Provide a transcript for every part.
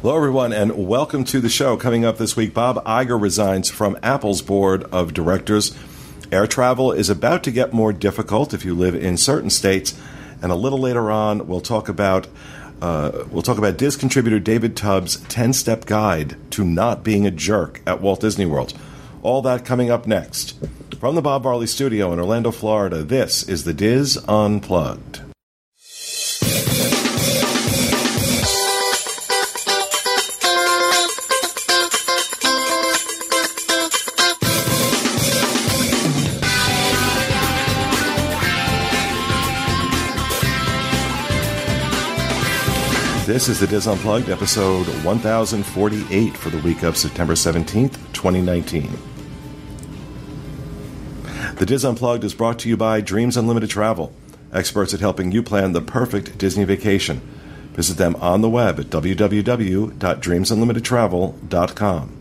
Hello, everyone, and welcome to the show. Coming up this week, Bob Iger resigns from Apple's board of directors. Air travel is about to get more difficult if you live in certain states. And a little later on, we'll talk about Diz contributor David Tubbs' 10-step guide to not being a jerk at Walt Disney World. All that coming up next. From the Bob Varley Studio in Orlando, Florida, this is the Diz Unplugged. This is the Diz Unplugged, episode 1048 for the week of September 17th, 2019. The Diz Unplugged is brought to you by Dreams Unlimited Travel, experts at helping you plan the perfect Disney vacation. Visit them on the web at www.dreamsunlimitedtravel.com.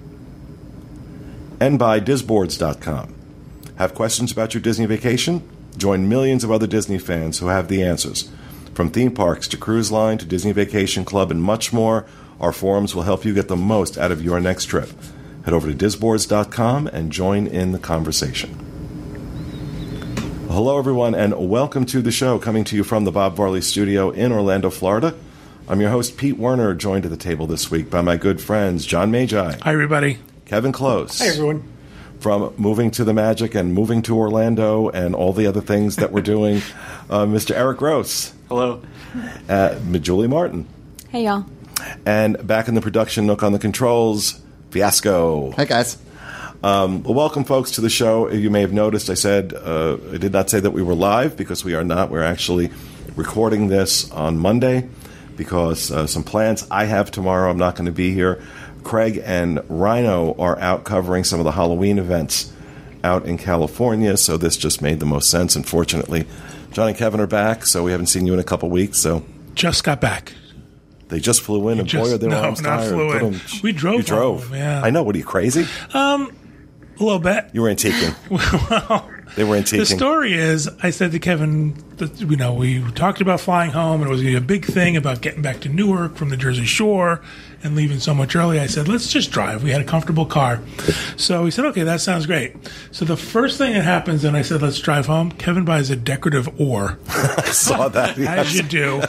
And by DizBoards.com. Have questions about your Disney vacation? Join millions of other Disney fans who have the answers. From theme parks to cruise line to Disney Vacation Club and much more, our forums will help you get the most out of your next trip. Head over to DizBoards.com and join in the conversation. Hello, everyone, and welcome to the show, coming to you from the Bob Varley Studio in Orlando, Florida. I'm your host, Pete Werner, joined at the table this week by my good friends, John Magi. Hi, everybody. Kevin Close. Hi, everyone. From Moving to the Magic and Moving to Orlando and all the other things that we're doing, Mr. Eric Gross. Hello. Julie Martin. Hey, y'all. And back in the production nook on the controls, Fiasco. Hi, guys. Well, welcome, folks, to the show. You may have noticed I did not say that we were live because we are not. We're actually recording this on Monday because some plans I have tomorrow. I'm not going to be here. Craig and Rhino are out covering some of the Halloween events out in California, so this just made the most sense. Unfortunately, John and Kevin are back, so we haven't seen you in a couple weeks. So just got back. They just flew in, and boy, are their arms tired. Flew in. We drove. You drove? Home, yeah. I know. What are you, crazy? A little bit. You were antiquing. Well, they were antiquing. The story is, I said to Kevin, that, we talked about flying home, and it was going to be a big thing about getting back to Newark from the Jersey Shore and leaving so much early. I said, let's just drive. We had a comfortable car. So he said, okay, that sounds great. So the first thing that happens, and I said, let's drive home, Kevin buys a decorative oar. I saw that. Yes. As you do.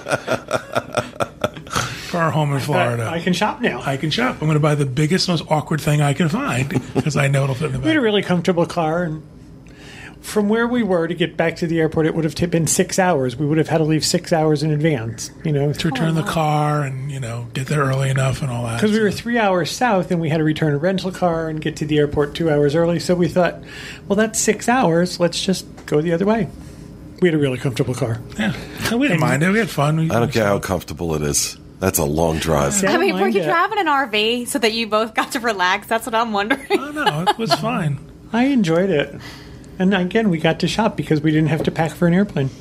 For our home in Florida. I can shop now. I can shop. I'm going to buy the biggest, most awkward thing I can find because I know it'll fit in the back. We had a really comfortable car, and from where we were to get back to the airport, it would have been 6 hours. We would have had to leave 6 hours in advance, to return the car and, get there early enough and all that. Because we were 3 hours south, and we had to return a rental car and get to the airport 2 hours early. So we thought, well, that's 6 hours. Let's just go the other way. We had a really comfortable car. Yeah. We didn't mind it. We had fun. I don't care how comfortable it is. That's a long drive. I mean, were you driving an RV so that you both got to relax? That's what I'm wondering. Oh, no, it was fine. I enjoyed it. And again, we got to shop because we didn't have to pack for an airplane.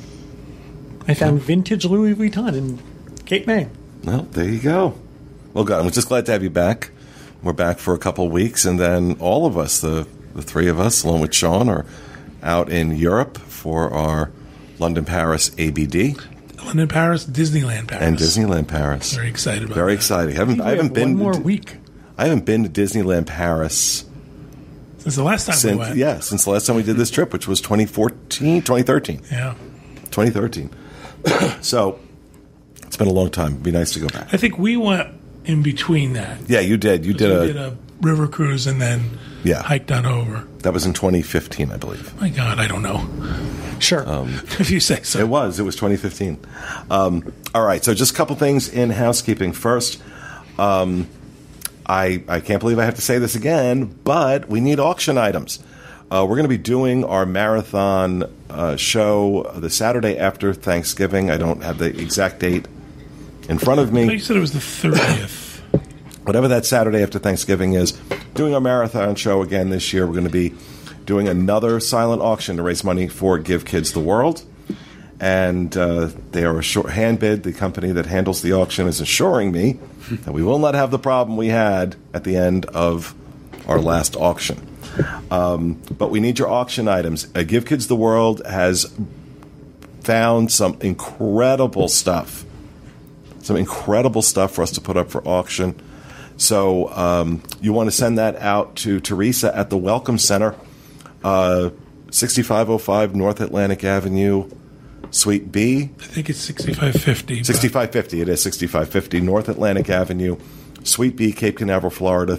I found vintage Louis Vuitton in Cape May. Well, there you go. Well, God, I'm just glad to have you back. We're back for a couple of weeks, and then all of us, the three of us, along with Sean, are out in Europe for our London, Paris ABD. London, Paris, Disneyland, Paris. And Disneyland, Paris. Very excited about Very that. exciting. I haven't been one more week. I haven't been to Disneyland, Paris since the last time we went. Yeah, since the last time we did this trip, which was 2013. Yeah. 2013. So, it's been a long time. It'd be nice to go back. I think we went in between that. Yeah, you did. You did a river cruise and then hiked on over. That was in 2015, I believe. My God, I don't know. Sure. If you say so. It was 2015. All right, so just a couple things in housekeeping. First, I can't believe I have to say this again, but we need auction items. We're going to be doing our marathon show the Saturday after Thanksgiving. I don't have the exact date in front of me. I thought you said it was the 30th. Whatever that Saturday after Thanksgiving is, doing our marathon show again this year. We're going to be doing another silent auction to raise money for Give Kids the World. And they are a short hand bid. The company that handles the auction is assuring me that we will not have the problem we had at the end of our last auction. But we need your auction items. Give Kids the World has found some incredible stuff Some incredible stuff for us to put up for auction. So you want to send that out to Teresa at the Welcome Center, 6505 North Atlantic Avenue, Suite B. I think it's 6550. 6550. It is 6550 North Atlantic Avenue, Suite B, Cape Canaveral, Florida,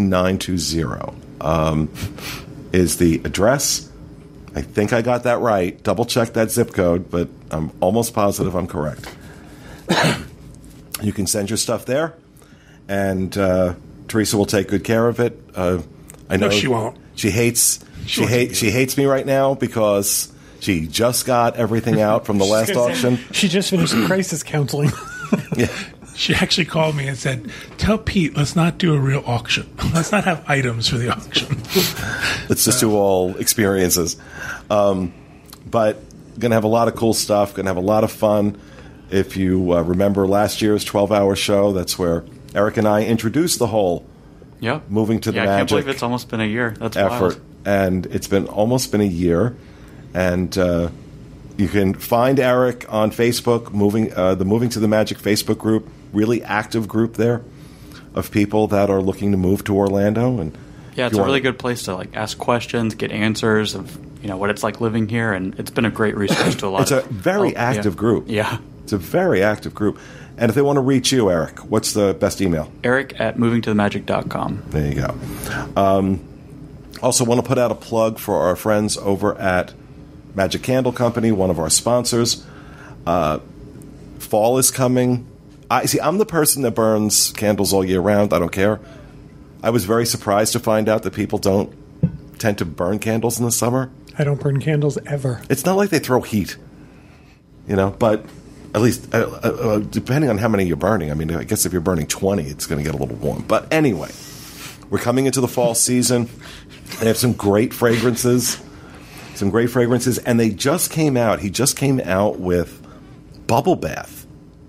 32920 is the address. I think I got that right. Double check that zip code, but I'm almost positive I'm correct. You can send your stuff there, and Teresa will take good care of it. I know No, she won't. She hates me right now because she just got everything out from the last auction. She just finished crisis counseling. Yeah. She actually called me and said, "Tell Pete, let's not do a real auction. Let's not have items for the auction. Let's just do all experiences." But going to have a lot of cool stuff. Going to have a lot of fun. If you remember last year's 12-hour show, that's where Eric and I introduced the whole moving to the I magic can't believe it's almost been a year. That's effort. wild. And it's been almost been a year. And you can find Eric on Facebook, the Moving to the Magic Facebook group, really active group there of people that are looking to move to Orlando. And yeah, it's a really good place to ask questions, get answers of what it's like living here, and it's been a great resource to a lot. It's a very active group. Yeah, it's a very active group. And if they want to reach you, Eric, what's the best email? Eric@movingtothemagic.com. There you go. Also want to put out a plug for our friends over at Magic Candle Company, one of our sponsors. Fall is coming. I'm the person that burns candles all year round. I don't care. I was very surprised to find out that people don't tend to burn candles in the summer. I don't burn candles ever. It's not like they throw heat, but at least depending on how many you're burning. I mean, I guess if you're burning 20, it's going to get a little warm. But anyway, we're coming into the fall season. They have some great fragrances. And they just came out. He just came out with Bubble Bath,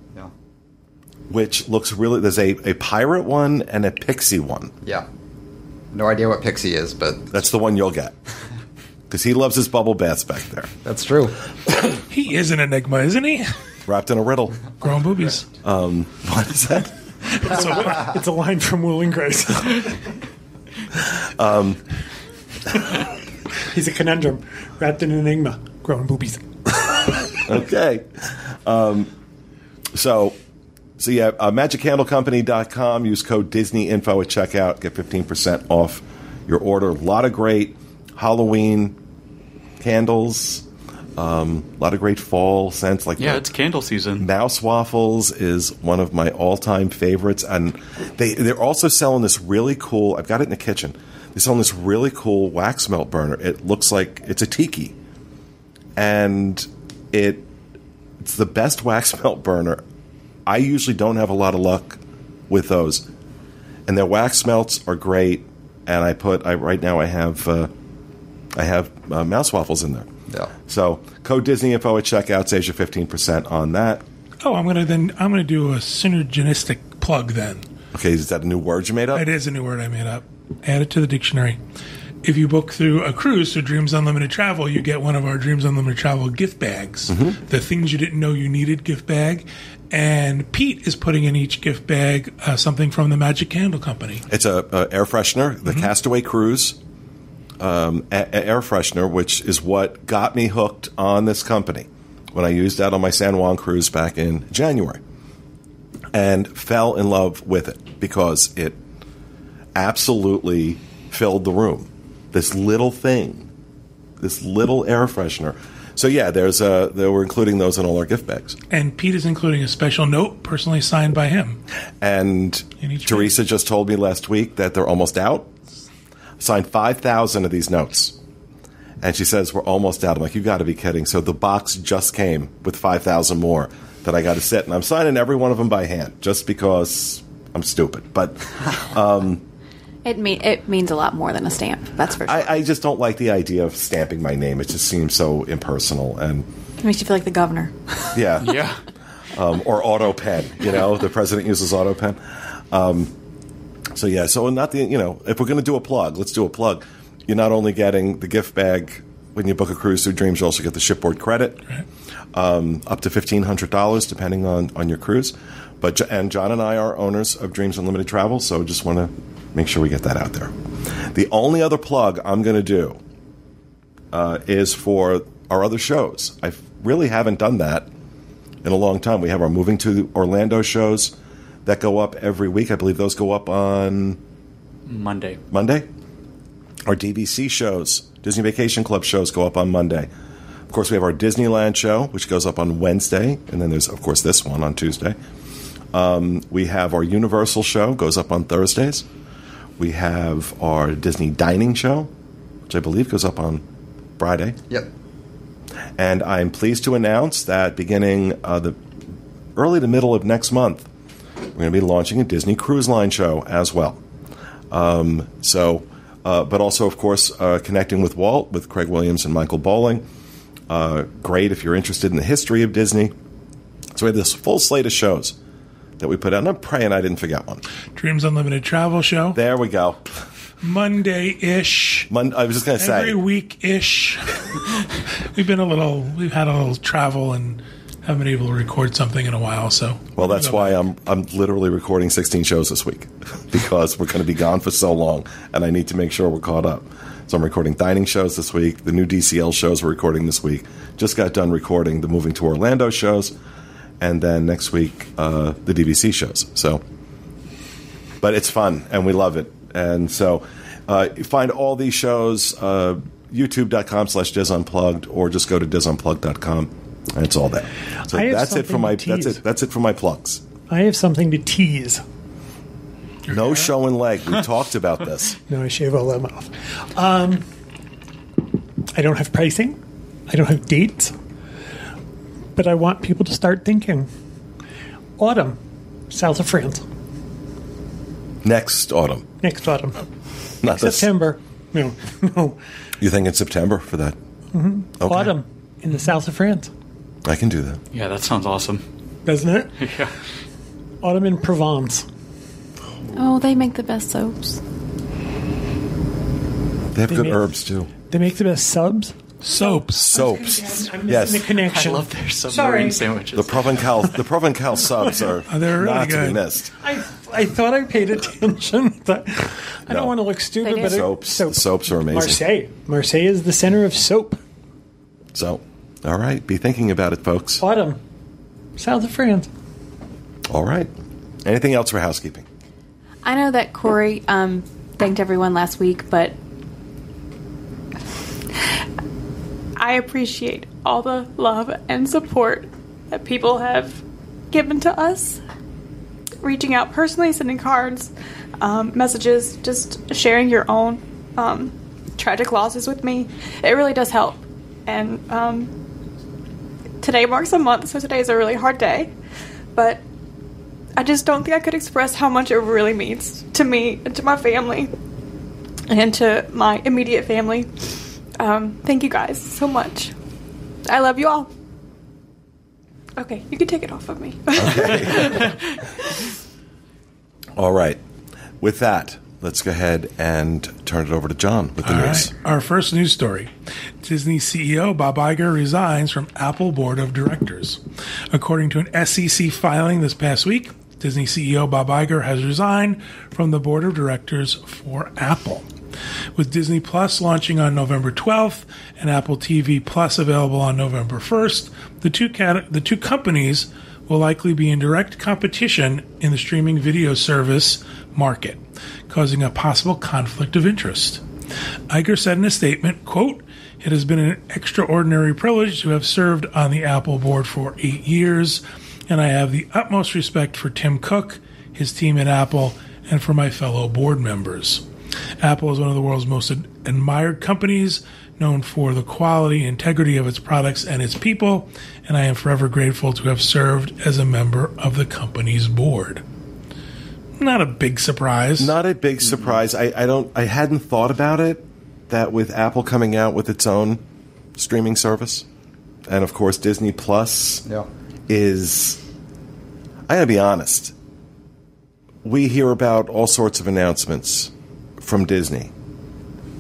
which looks really. There's a pirate one and a pixie one. Yeah, no idea what pixie is, but that's the one you'll get because he loves his bubble baths back there. That's true. He is an enigma, isn't he? Wrapped in a riddle. Growing boobies. What is that? It's a line from Will and Grace. He's a conundrum wrapped in an enigma. Growing boobies. Okay. So yeah, MagicCandleCompany.com. Use code DisneyInfo at checkout. Get 15% off your order. A lot of great Halloween candles. A lot of great fall scents. It's candle season. Mouse Waffles is one of my all-time favorites. And they're also selling this really cool, I've got it in the kitchen, they're selling this really cool wax melt burner. It looks like it's a tiki. And it's the best wax melt burner. I usually don't have a lot of luck with those, and their wax melts are great. And right now I have Mouse Waffles in there. Yeah. So code DisneyInfo at checkout saves you 15% on that. Oh, I'm gonna do a synergistic plug then. Okay, is that a new word you made up? It is a new word I made up. Add it to the dictionary. If you book through a cruise through Dreams Unlimited Travel, you get one of our Dreams Unlimited Travel gift bags. Mm-hmm. The things you didn't know you needed gift bag. And Pete is putting in each gift bag something from the Magic Candle Company. It's a air freshener, the Castaway Cruise air freshener, which is what got me hooked on this company when I used that on my San Juan cruise back in January. And fell in love with it because it absolutely filled the room. This little thing, this little air freshener. So yeah, we're including those in all our gift bags. And Pete is including a special note personally signed by him. And Teresa just told me last week that they're almost out. Signed 5,000 of these notes. And she says, we're almost out. I'm like, you got to be kidding. So the box just came with 5,000 more that I got to sit. And I'm signing every one of them by hand just because I'm stupid. But it means a lot more than a stamp. That's for sure. I just don't like the idea of stamping my name. It just seems so impersonal. And it makes you feel like the governor. Yeah. Yeah. Or auto pen. The president uses auto pen. So yeah, so not if we're going to do a plug, let's do a plug. You're not only getting the gift bag when you book a cruise through Dreams, you also get the shipboard credit, up to $1,500 depending on your cruise. And John and I are owners of Dreams Unlimited Travel, so just want to make sure we get that out there. The only other plug I'm going to do is for our other shows. I really haven't done that in a long time. We have our Moving to Orlando shows that go up every week. I believe those go up on Monday. Our DVC shows, Disney Vacation Club shows, go up on Monday. Of course, we have our Disneyland show, which goes up on Wednesday. And then there's, of course, this one on Tuesday. We have our Universal show, goes up on Thursdays. We have our Disney Dining show, which I believe goes up on Friday. Yep. And I'm pleased to announce that beginning the early to middle of next month, we're going to be launching a Disney Cruise Line show as well. But also, of course, connecting with Walt, with Craig Williams and Michael Bowling. Great if you're interested in the history of Disney. So we have this full slate of shows that we put out. And I'm praying I didn't forget one. Dreams Unlimited Travel Show. There we go. Monday-ish. I was just going to say. Every week-ish. We've had a little travel and haven't been able to record something in a while. So well, that's why I'm literally recording 16 shows this week because we're going to be gone for so long, and I need to make sure we're caught up. So I'm recording dining shows this week. The new DCL shows we're recording this week. Just got done recording the Moving to Orlando shows, and then next week the DVC shows. So, but it's fun and we love it, and so you find all these shows YouTube.com/DizUnplugged, or just go to DizUnplugged.com. And it's all there. So that's it for my plugs. I have something to tease. No show and leg. We talked about this. No, I shave all that off. I don't have pricing. I don't have dates. But I want people to start thinking. Autumn, south of France. Next autumn. Not September. No. You think in September for that? Mm-hmm. Okay. Autumn in the south of France. I can do that. Yeah, that sounds awesome. Doesn't it? Yeah. Autumn in Provence. Oh, they make the best soaps. They have good herbs, too. They make the best subs? Soaps. I'm missing the connection. I love their submarine sandwiches. The Provencal subs are they're really not good. to be missed. I thought I paid attention. I don't want to look stupid, but soaps are amazing. Marseille is the center of soap. So, all right, be thinking about it, folks. Autumn, south of France. All right. Anything else for housekeeping? I know that Corey thanked everyone last week, but I appreciate all the love and support that people have given to us. Reaching out personally, sending cards, messages, just sharing your own tragic losses with me. It really does help. And today marks a month, so today is a really hard day. But I just don't think I could express how much it really means to me and to my family and to my immediate family. Thank you guys so much. I love you all. Okay, you can take it off of me. Okay. All right. With that, let's go ahead and turn it over to John with the news. Right. Our first news story. Disney CEO Bob Iger resigns from Apple Board of Directors. According to an SEC filing this past week, Disney CEO Bob Iger has resigned from the Board of Directors for Apple. With Disney Plus launching on November 12th and Apple TV Plus available on November 1st, the two companies will likely be in direct competition in the streaming video service market, causing a possible conflict of interest. Iger said in a statement, quote, "It has been an extraordinary privilege to have served on the Apple board for 8 years, and I have the utmost respect for Tim Cook, his team at Apple, and for my fellow board members. Apple is one of the world's most admired companies, known for the quality and integrity of its products and its people, and I am forever grateful to have served as a member of the company's board." Not a big surprise. Not a big surprise. I hadn't thought about it, that with Apple coming out with its own streaming service, and of course Disney Plus is, I gotta be honest, we hear about all sorts of announcements from Disney.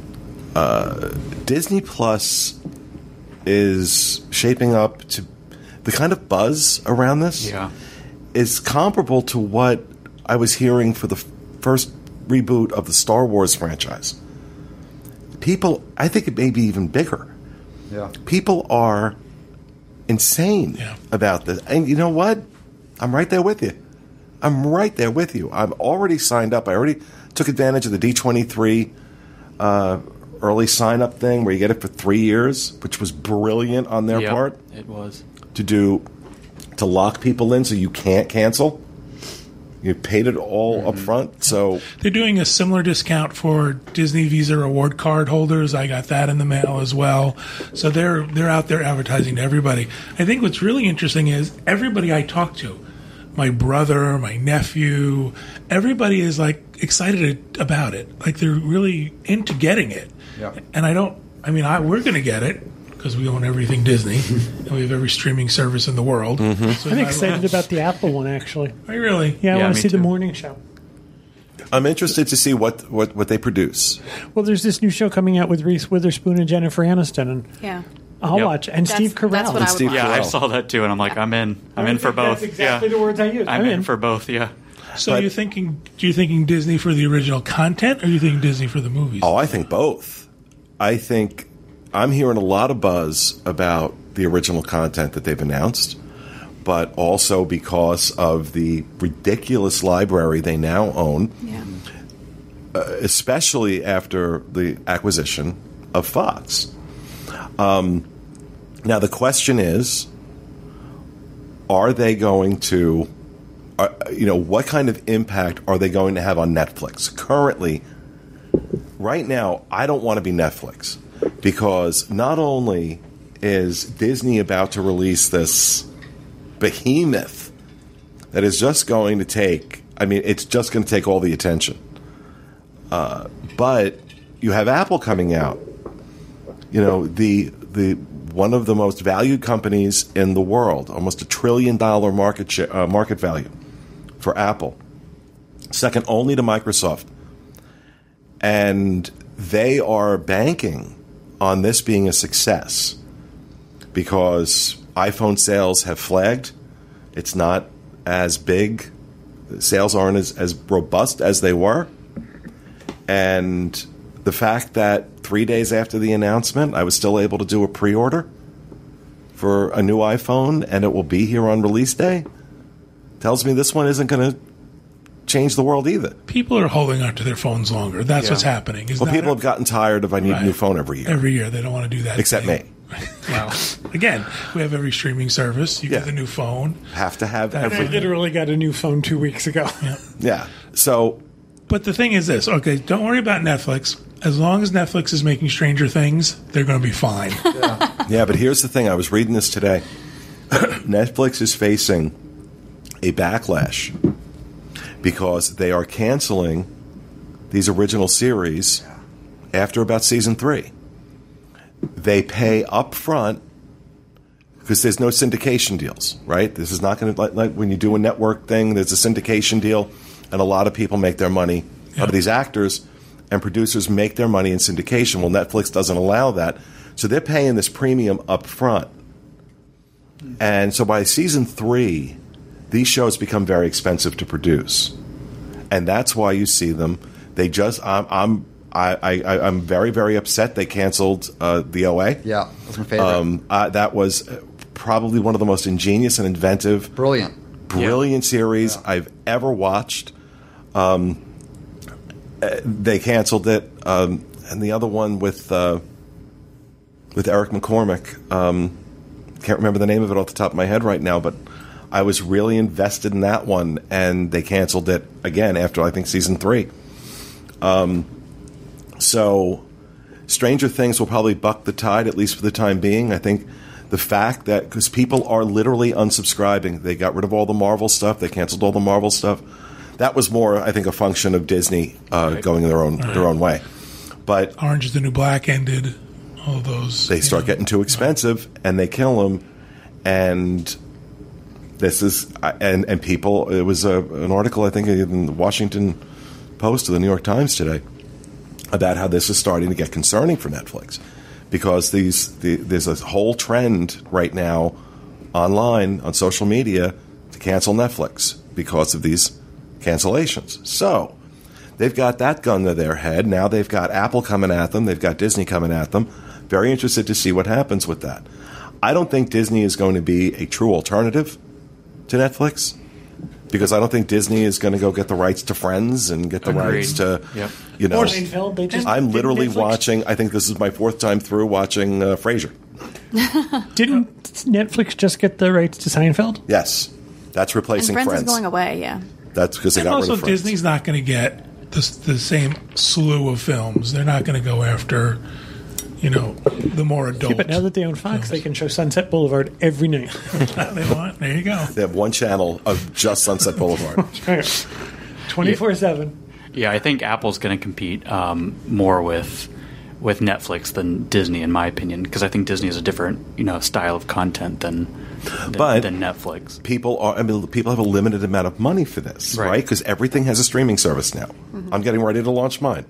Disney Plus is shaping up to the kind of buzz around this is comparable to what I was hearing for the first reboot of the Star Wars franchise. People, I think it may be even bigger. Yeah. People are insane about this. And you know what? I'm right there with you. I'm already signed up. I already took advantage of the D23 early sign-up thing where you get it for 3 years, which was brilliant on their part. It was. To lock people in so you can't cancel. You paid it all up front, so they're doing a similar discount for Disney Visa reward card holders. I got that in the mail as well. So they're out there advertising to everybody. I think what's really interesting is everybody I talk to, my brother, my nephew, everybody is like excited about it. Like they're really into getting it. Yeah. And we're going to get it because we own everything Disney and we have every streaming service in the world. Mm-hmm. So I'm excited about the Apple one, actually. Are you really? Yeah, I want to me see too. the morning show. I'm interested to see what they produce. Well, there's this new show coming out with Reese Witherspoon and Jennifer Aniston, and Yeah. I'll Yep. watch. And Steve Carell. That's what I would Steve watch. Yeah, I Carell. saw that too, and I'm like, I'm in. I'm in for both. That's exactly the words I used. I'm in for both. Yeah. So But- you're thinking Disney for the original content, or you think Disney for the movies? Oh, I think both. I think I'm hearing a lot of buzz about the original content that they've announced, but also because of the ridiculous library they now own, Yeah. especially after the acquisition of Fox. Now, the question is, are they going to, what kind of impact are they going to have on Netflix? Currently, right now, I don't want to be Netflix because not only is Disney about to release this behemoth that is just going to take, it's just going to take all the attention. But you have Apple coming out, the one of the most valued companies in the world, almost $1 trillion market value for Apple, second only to Microsoft. And they are banking on this being a success because iPhone sales have flagged. It's not as big. Sales aren't as robust as they were. And the fact that 3 days after the announcement, I was still able to do a pre-order for a new iPhone and it will be here on release day tells me this one isn't going to change the world either. People are holding on to their phones longer. That's what's happening. Well, people have gotten tired of I need a new Right. phone every year. Every year, they don't want to do that. Except thing. me. Well, again, we have every streaming service. You get the new phone. Have to have That- I everything. literally got a new phone 2 weeks ago. Yeah. So, But the thing is this, okay, don't worry about Netflix. As long as Netflix is making Stranger Things, they're going to be fine. yeah, but here's the thing. I was reading this today. Netflix is facing a backlash because they are canceling these original series after about season 3. They pay up front because there's no syndication deals, right? This is not going to, like when you do a network thing, there's a syndication deal, and a lot of people make their money out of these actors, and producers make their money in syndication. Well, Netflix doesn't allow that, so they're paying this premium up front. And so by season 3, these shows become very expensive to produce, and that's why you see them. They just, I'm very, very upset they canceled the OA. Yeah, that's my favorite. That was probably one of the most ingenious and inventive, Brilliant series I've ever watched. They canceled it, and the other one with Eric McCormick. Can't remember the name of it off the top of my head right now, but I was really invested in that one, and they canceled it again after I think season 3. So, Stranger Things will probably buck the tide, at least for the time being. I think the fact that, because people are literally unsubscribing, they got rid of all the Marvel stuff, they canceled all the Marvel stuff. That was more, I think, a function of Disney going their own way. But Orange is the New Black ended. All of those. they start getting too expensive, and they kill them. And this is, and people. It was an article I think in the Washington Post or the New York Times today about how this is starting to get concerning for Netflix, because there's a whole trend right now online on social media to cancel Netflix because of these cancellations. So they've got that gun to their head. Now they've got Apple coming at them. They've got Disney coming at them. Very interested to see what happens with that. I don't think Disney is going to be a true alternative to Netflix, because I don't think Disney is going to go get the rights to Friends and get the rights to, you know. Or Seinfeld. They just I'm literally Netflix. watching, I think this is my 4th time through watching Frasier. Didn't Netflix just get the rights to Seinfeld? Yes. That's And replacing Friends Friends. is going away, yeah. That's because they And got rid also, of Friends. Disney's not going to get the same slew of films. They're not going to go after, the more adult. Yeah, but now that they own Fox, they can show Sunset Boulevard every night. There you go. They have one channel of just Sunset Boulevard. 24/7. Yeah, I think Apple's going to compete more with Netflix than Disney, in my opinion, because I think Disney is a different style of content than Netflix. People have a limited amount of money for this, right? Because everything has a streaming service now. I'm getting ready to launch mine.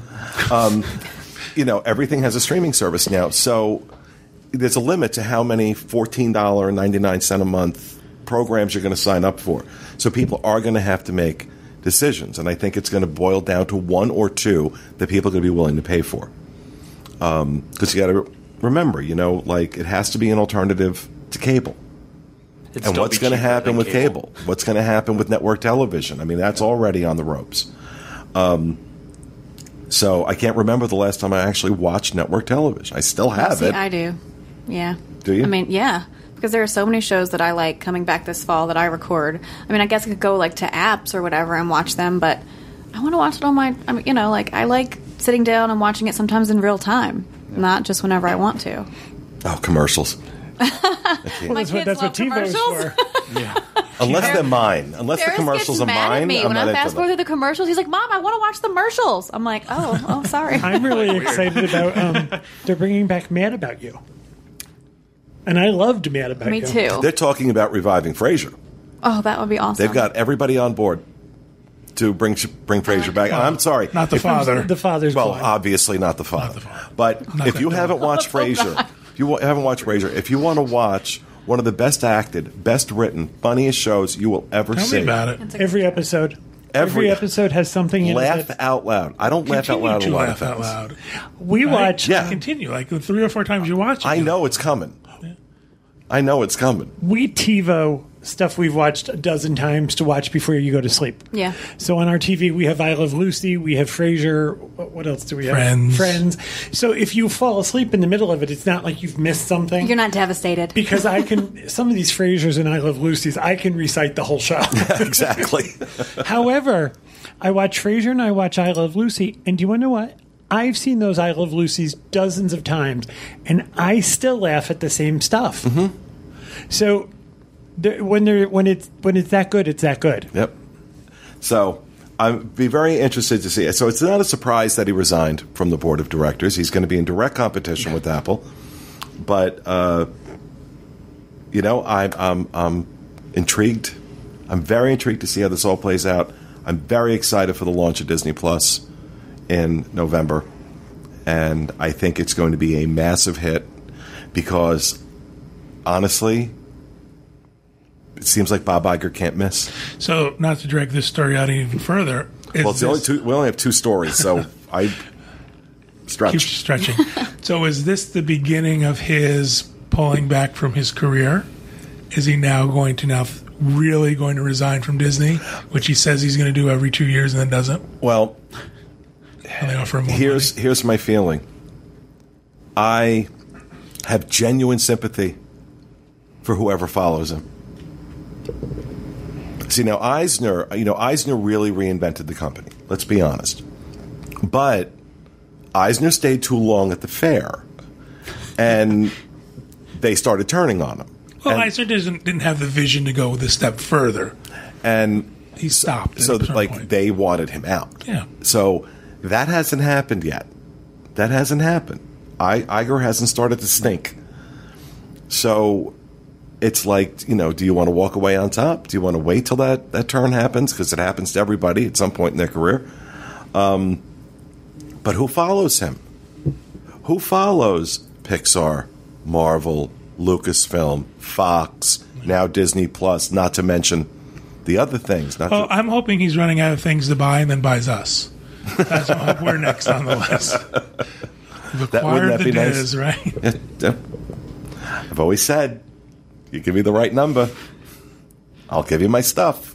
Everything has a streaming service now, so there's a limit to how many $14.99 a month programs you're going to sign up for. So people are going to have to make decisions, and I think it's going to boil down to one or two that people are going to be willing to pay for. Because you got to remember, it has to be an alternative to cable. And what's going to happen with cable? What's going to happen with network television? I mean, that's already on the ropes. So I can't remember the last time I actually watched network television. I still have it. I do. Yeah. Do you? I mean, yeah. Because there are so many shows that I like coming back this fall that I record. I mean, I guess I could go to apps or whatever and watch them, but I want to watch it on my, I like sitting down and watching it sometimes in real time, not just whenever I want to. Oh, commercials. Well, that's what love TiVo's for. Unless they're mine. Unless the Ferris commercials gets are mad mine, at me I'm when not I into fast forward them. through the commercials. He's like, "Mom, I want to watch the commercials." I'm like, "Oh, sorry." I'm really excited about they're bringing back Mad About You. And I loved Mad About Me You. too. They're talking about reviving Frasier. Oh, that would be awesome. They've got everybody on board to bring Frasier back. I'm sorry. Not the father. The father's Well, gone. obviously not the father. the father. But Not if that you bad. haven't watched Frasier, if you want to watch one of the best acted, best written, funniest shows you will ever Tell see. me about it. Every episode. Every- episode has something in Laugh it. that- out loud. I don't laugh out Continue loud to a lot laugh of out times. loud. We watch. Yeah. Continue. Like the 3 or 4 times you watch it. I know it's coming. I know it's coming. We TiVo stuff we've watched a dozen times to watch before you go to sleep. Yeah. So on our TV, we have I Love Lucy, we have Frasier. What else do we have? Friends. So if you fall asleep in the middle of it, it's not like you've missed something. You're not devastated. Because I can, some of these Frasiers and I Love Lucy's, I can recite the whole show. Exactly. However, I watch Frasier and I watch I Love Lucy, and do you want to know what? I've seen those I Love Lucy's dozens of times, and I still laugh at the same stuff. Mm-hmm. So when it's that good, it's that good. Yep. So I'd be very interested to see it. So it's not a surprise that he resigned from the board of directors. He's going to be in direct competition with Apple. But I'm intrigued. I'm very intrigued to see how this all plays out. I'm very excited for the launch of Disney Plus in November, and I think it's going to be a massive hit because, honestly, it seems like Bob Iger can't miss. So, not to drag this story out even further. Well, it's we only have 2 stories, so I Keep stretch. stretching. So, is this the beginning of his pulling back from his career? Is he now really going to resign from Disney, which he says he's going to do every 2 years and then doesn't? Well, And they offer him more here's my feeling. I have genuine sympathy for whoever follows him. See, now Eisner really reinvented the company. Let's be honest. But Eisner stayed too long at the fair, and they started turning on him. Well, And- Eisner didn't have the vision to go a step further. and He stopped. at so a certain like point. they wanted him out. Yeah. So that hasn't happened yet. That hasn't happened. Iger hasn't started to stink. So it's like, do you want to walk away on top? Do you want to wait till that turn happens? Because it happens to everybody at some point in their career. But who follows him? Who follows Pixar, Marvel, Lucasfilm, Fox, now Disney Plus, not to mention the other things? I'm hoping he's running out of things to buy and then buys us. That's what we're next on the list. We've acquired the Diz, right? I've always said, you give me the right number, I'll give you my stuff.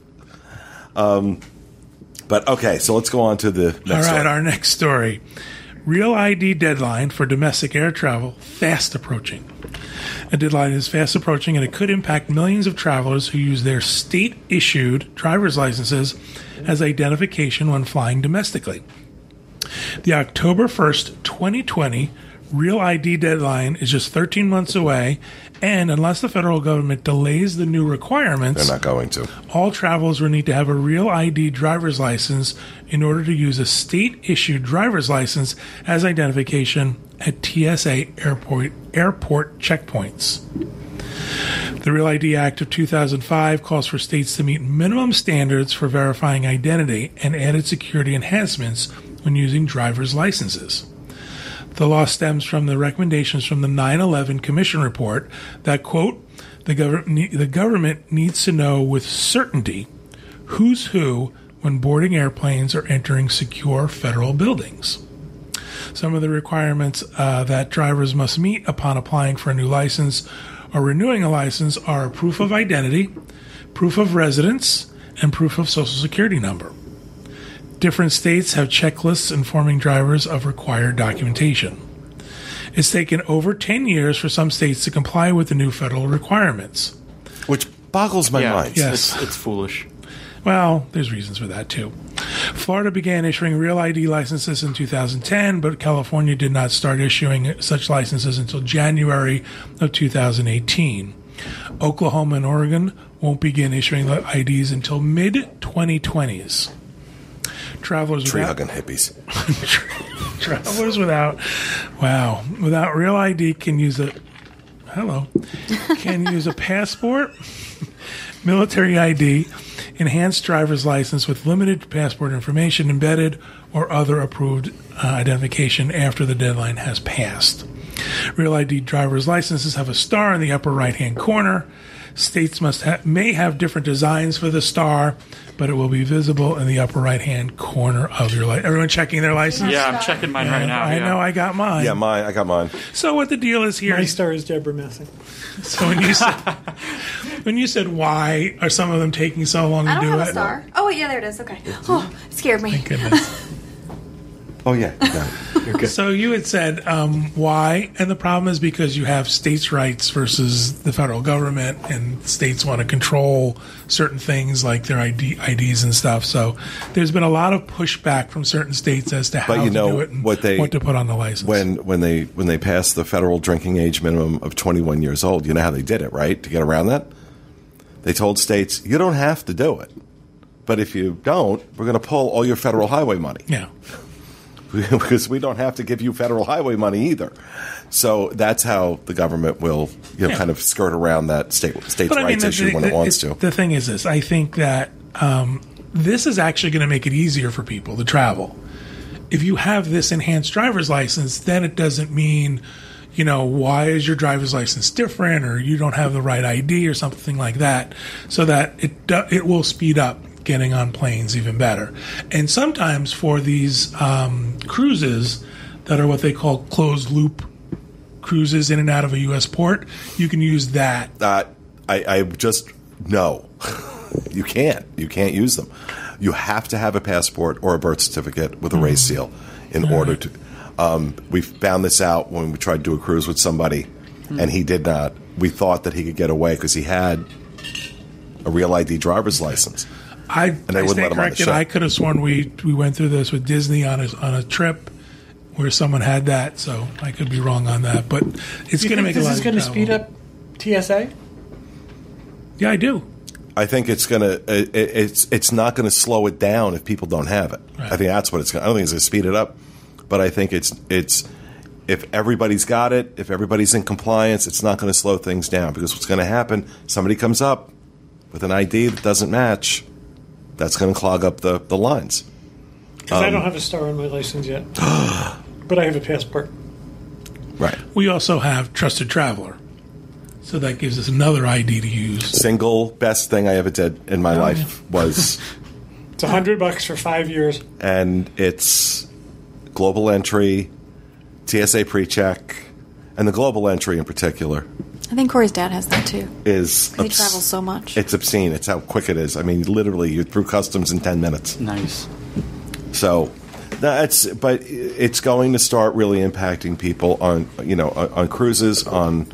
But okay, so let's go on to the next All right, story. our next story. Real ID deadline for domestic air travel fast approaching. A deadline is fast approaching, and it could impact millions of travelers who use their state-issued driver's licenses as identification when flying domestically. The October 1st, 2020 Real ID deadline is just 13 months away, and unless the federal government delays the new requirements, They're not going to. All travelers will need to have a Real ID driver's license in order to use a state-issued driver's license as identification at TSA airport checkpoints. The Real ID Act of 2005 calls for states to meet minimum standards for verifying identity and added security enhancements when using driver's licenses. The law stems from the recommendations from the 9/11 Commission report that, quote, the government needs to know with certainty who's who when boarding airplanes or entering secure federal buildings. Some of the requirements that drivers must meet upon applying for a new license or renewing a license are proof of identity, proof of residence, and proof of social security number. Different states have checklists informing drivers of required documentation. It's taken over 10 years for some states to comply with the new federal requirements. Which boggles my mind. Yes. It's foolish. Well, there's reasons for that, too. Florida began issuing Real ID licenses in 2010, but California did not start issuing such licenses until January of 2018. Oklahoma and Oregon won't begin issuing IDs until mid-2020s. Tree-hugging hippies. Travelers without Real ID can use a passport, military ID, enhanced driver's license with limited passport information embedded, or other approved identification after the deadline has passed. Real ID driver's licenses have a star in the upper right-hand corner. States may have different designs for the star, but it will be visible in the upper right-hand corner of your license. Everyone checking their license? Yeah, I'm checking mine right now. I know, I got mine. Yeah, I got mine. So what the deal is here? My star is Deborah Messing. So when you said why are some of them taking so long to do it? I don't have a star. Oh, wait, yeah, there it is. Okay. Oh, it scared me. Thank goodness. Oh, yeah. You're good. So you had said why, and the problem is because you have states' rights versus the federal government, and states want to control certain things like their IDs and stuff. So there's been a lot of pushback from certain states as to how to do it and what to put on the license. When they passed the federal drinking age minimum of 21 years old, you know how they did it, right? To get around that? They told states, you don't have to do it. But if you don't, we're going to pull all your federal highway money. Yeah. Because we don't have to give you federal highway money either. So that's how the government will kind of skirt around that states' rights issue when it wants to. The thing is this. I think that this is actually going to make it easier for people to travel. If you have this enhanced driver's license, then it doesn't mean, why is your driver's license different, or you don't have the right ID or something like that, so that it will speed up getting on planes even better. And sometimes for these cruises that are what they call closed loop cruises in and out of a U.S. port, you can use that. I just, no. You can't use them. You have to have a passport or a birth certificate with a race seal in order to. We found this out when we tried to do a cruise with somebody, and he did not. We thought that he could get away because he had a Real ID driver's license. I stand corrected. I could have sworn we went through this with Disney on a trip where someone had that, so I could be wrong on that. But it's going to make a lot of travel. This is going to speed up TSA? Yeah, I do. I think it's not going to slow it down if people don't have it. Right. I think that's what it's going to. I don't think it's going to speed it up, but I think it's if everybody's got it, if everybody's in compliance, it's not going to slow things down, because what's going to happen? Somebody comes up with an ID that doesn't match. That's going to clog up the lines. Because I don't have a star on my license yet. But I have a passport. Right. We also have Trusted Traveler. So that gives us another ID to use. Single best thing I ever did in my life was... It's $100 for 5 years. And it's global entry, TSA pre-check, and the global entry in particular. I think Corey's dad has that too. Is he travels so much. It's obscene. It's how quick it is. I mean, literally, you're through customs in 10 minutes. Nice. So, but it's going to start really impacting people on on cruises, on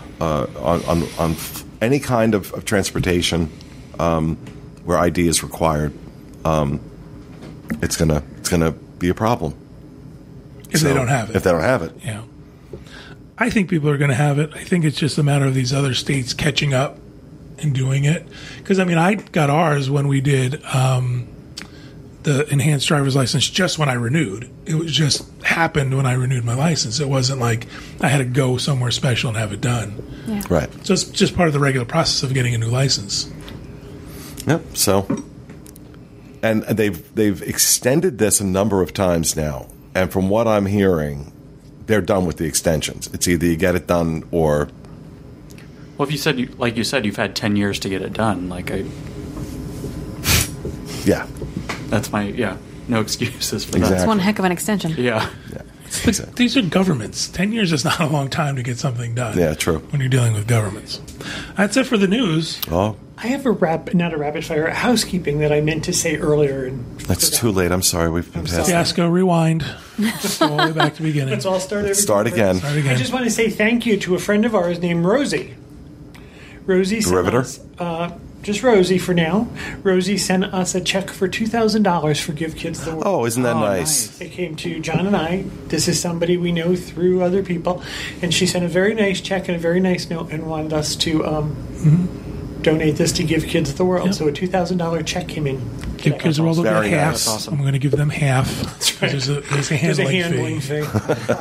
any kind of transportation where ID is required. It's gonna be a problem if they don't have it. If they don't have it, yeah. I think people are going to have it. I think it's just a matter of these other states catching up and doing it. Because I got ours when we did the enhanced driver's license just when I renewed. It was just happened when I renewed my license. It wasn't like I had to go somewhere special and have it done. Yeah. Right. So it's just part of the regular process of getting a new license. Yep. So, and they've extended this a number of times now, and from what I'm hearing, they're done with the extensions. It's either you get it done or... Well, if you said, you've had 10 years to get it done, Yeah. That's no excuses for Exactly. that. It's one heck of an extension. Yeah. But these are governments. 10 years is not a long time to get something done. Yeah, true. When you're dealing with governments. That's it for the news. Oh, I have not a rapid fire, a housekeeping that I meant to say earlier. And that's too late. I'm sorry. We've been past Fiasco, rewind. Just go all the way back to the beginning. Let's all start over. Start again. I just want to say thank you to a friend of ours named Rosie. Rosie sent Riveter? us, just Rosie for now. Rosie sent us a check for $2,000 for Give Kids the World. Oh, isn't that nice? It came to John and I. This is somebody we know through other people. And she sent a very nice check and a very nice note and wanted us to donate this to Give Kids the World. Yep. So a $2,000 check came in. Give Kids the World will get Very half. nice. That's awesome. I'm going to give them half. That's right. There's a There's a handling, handling fee. fee.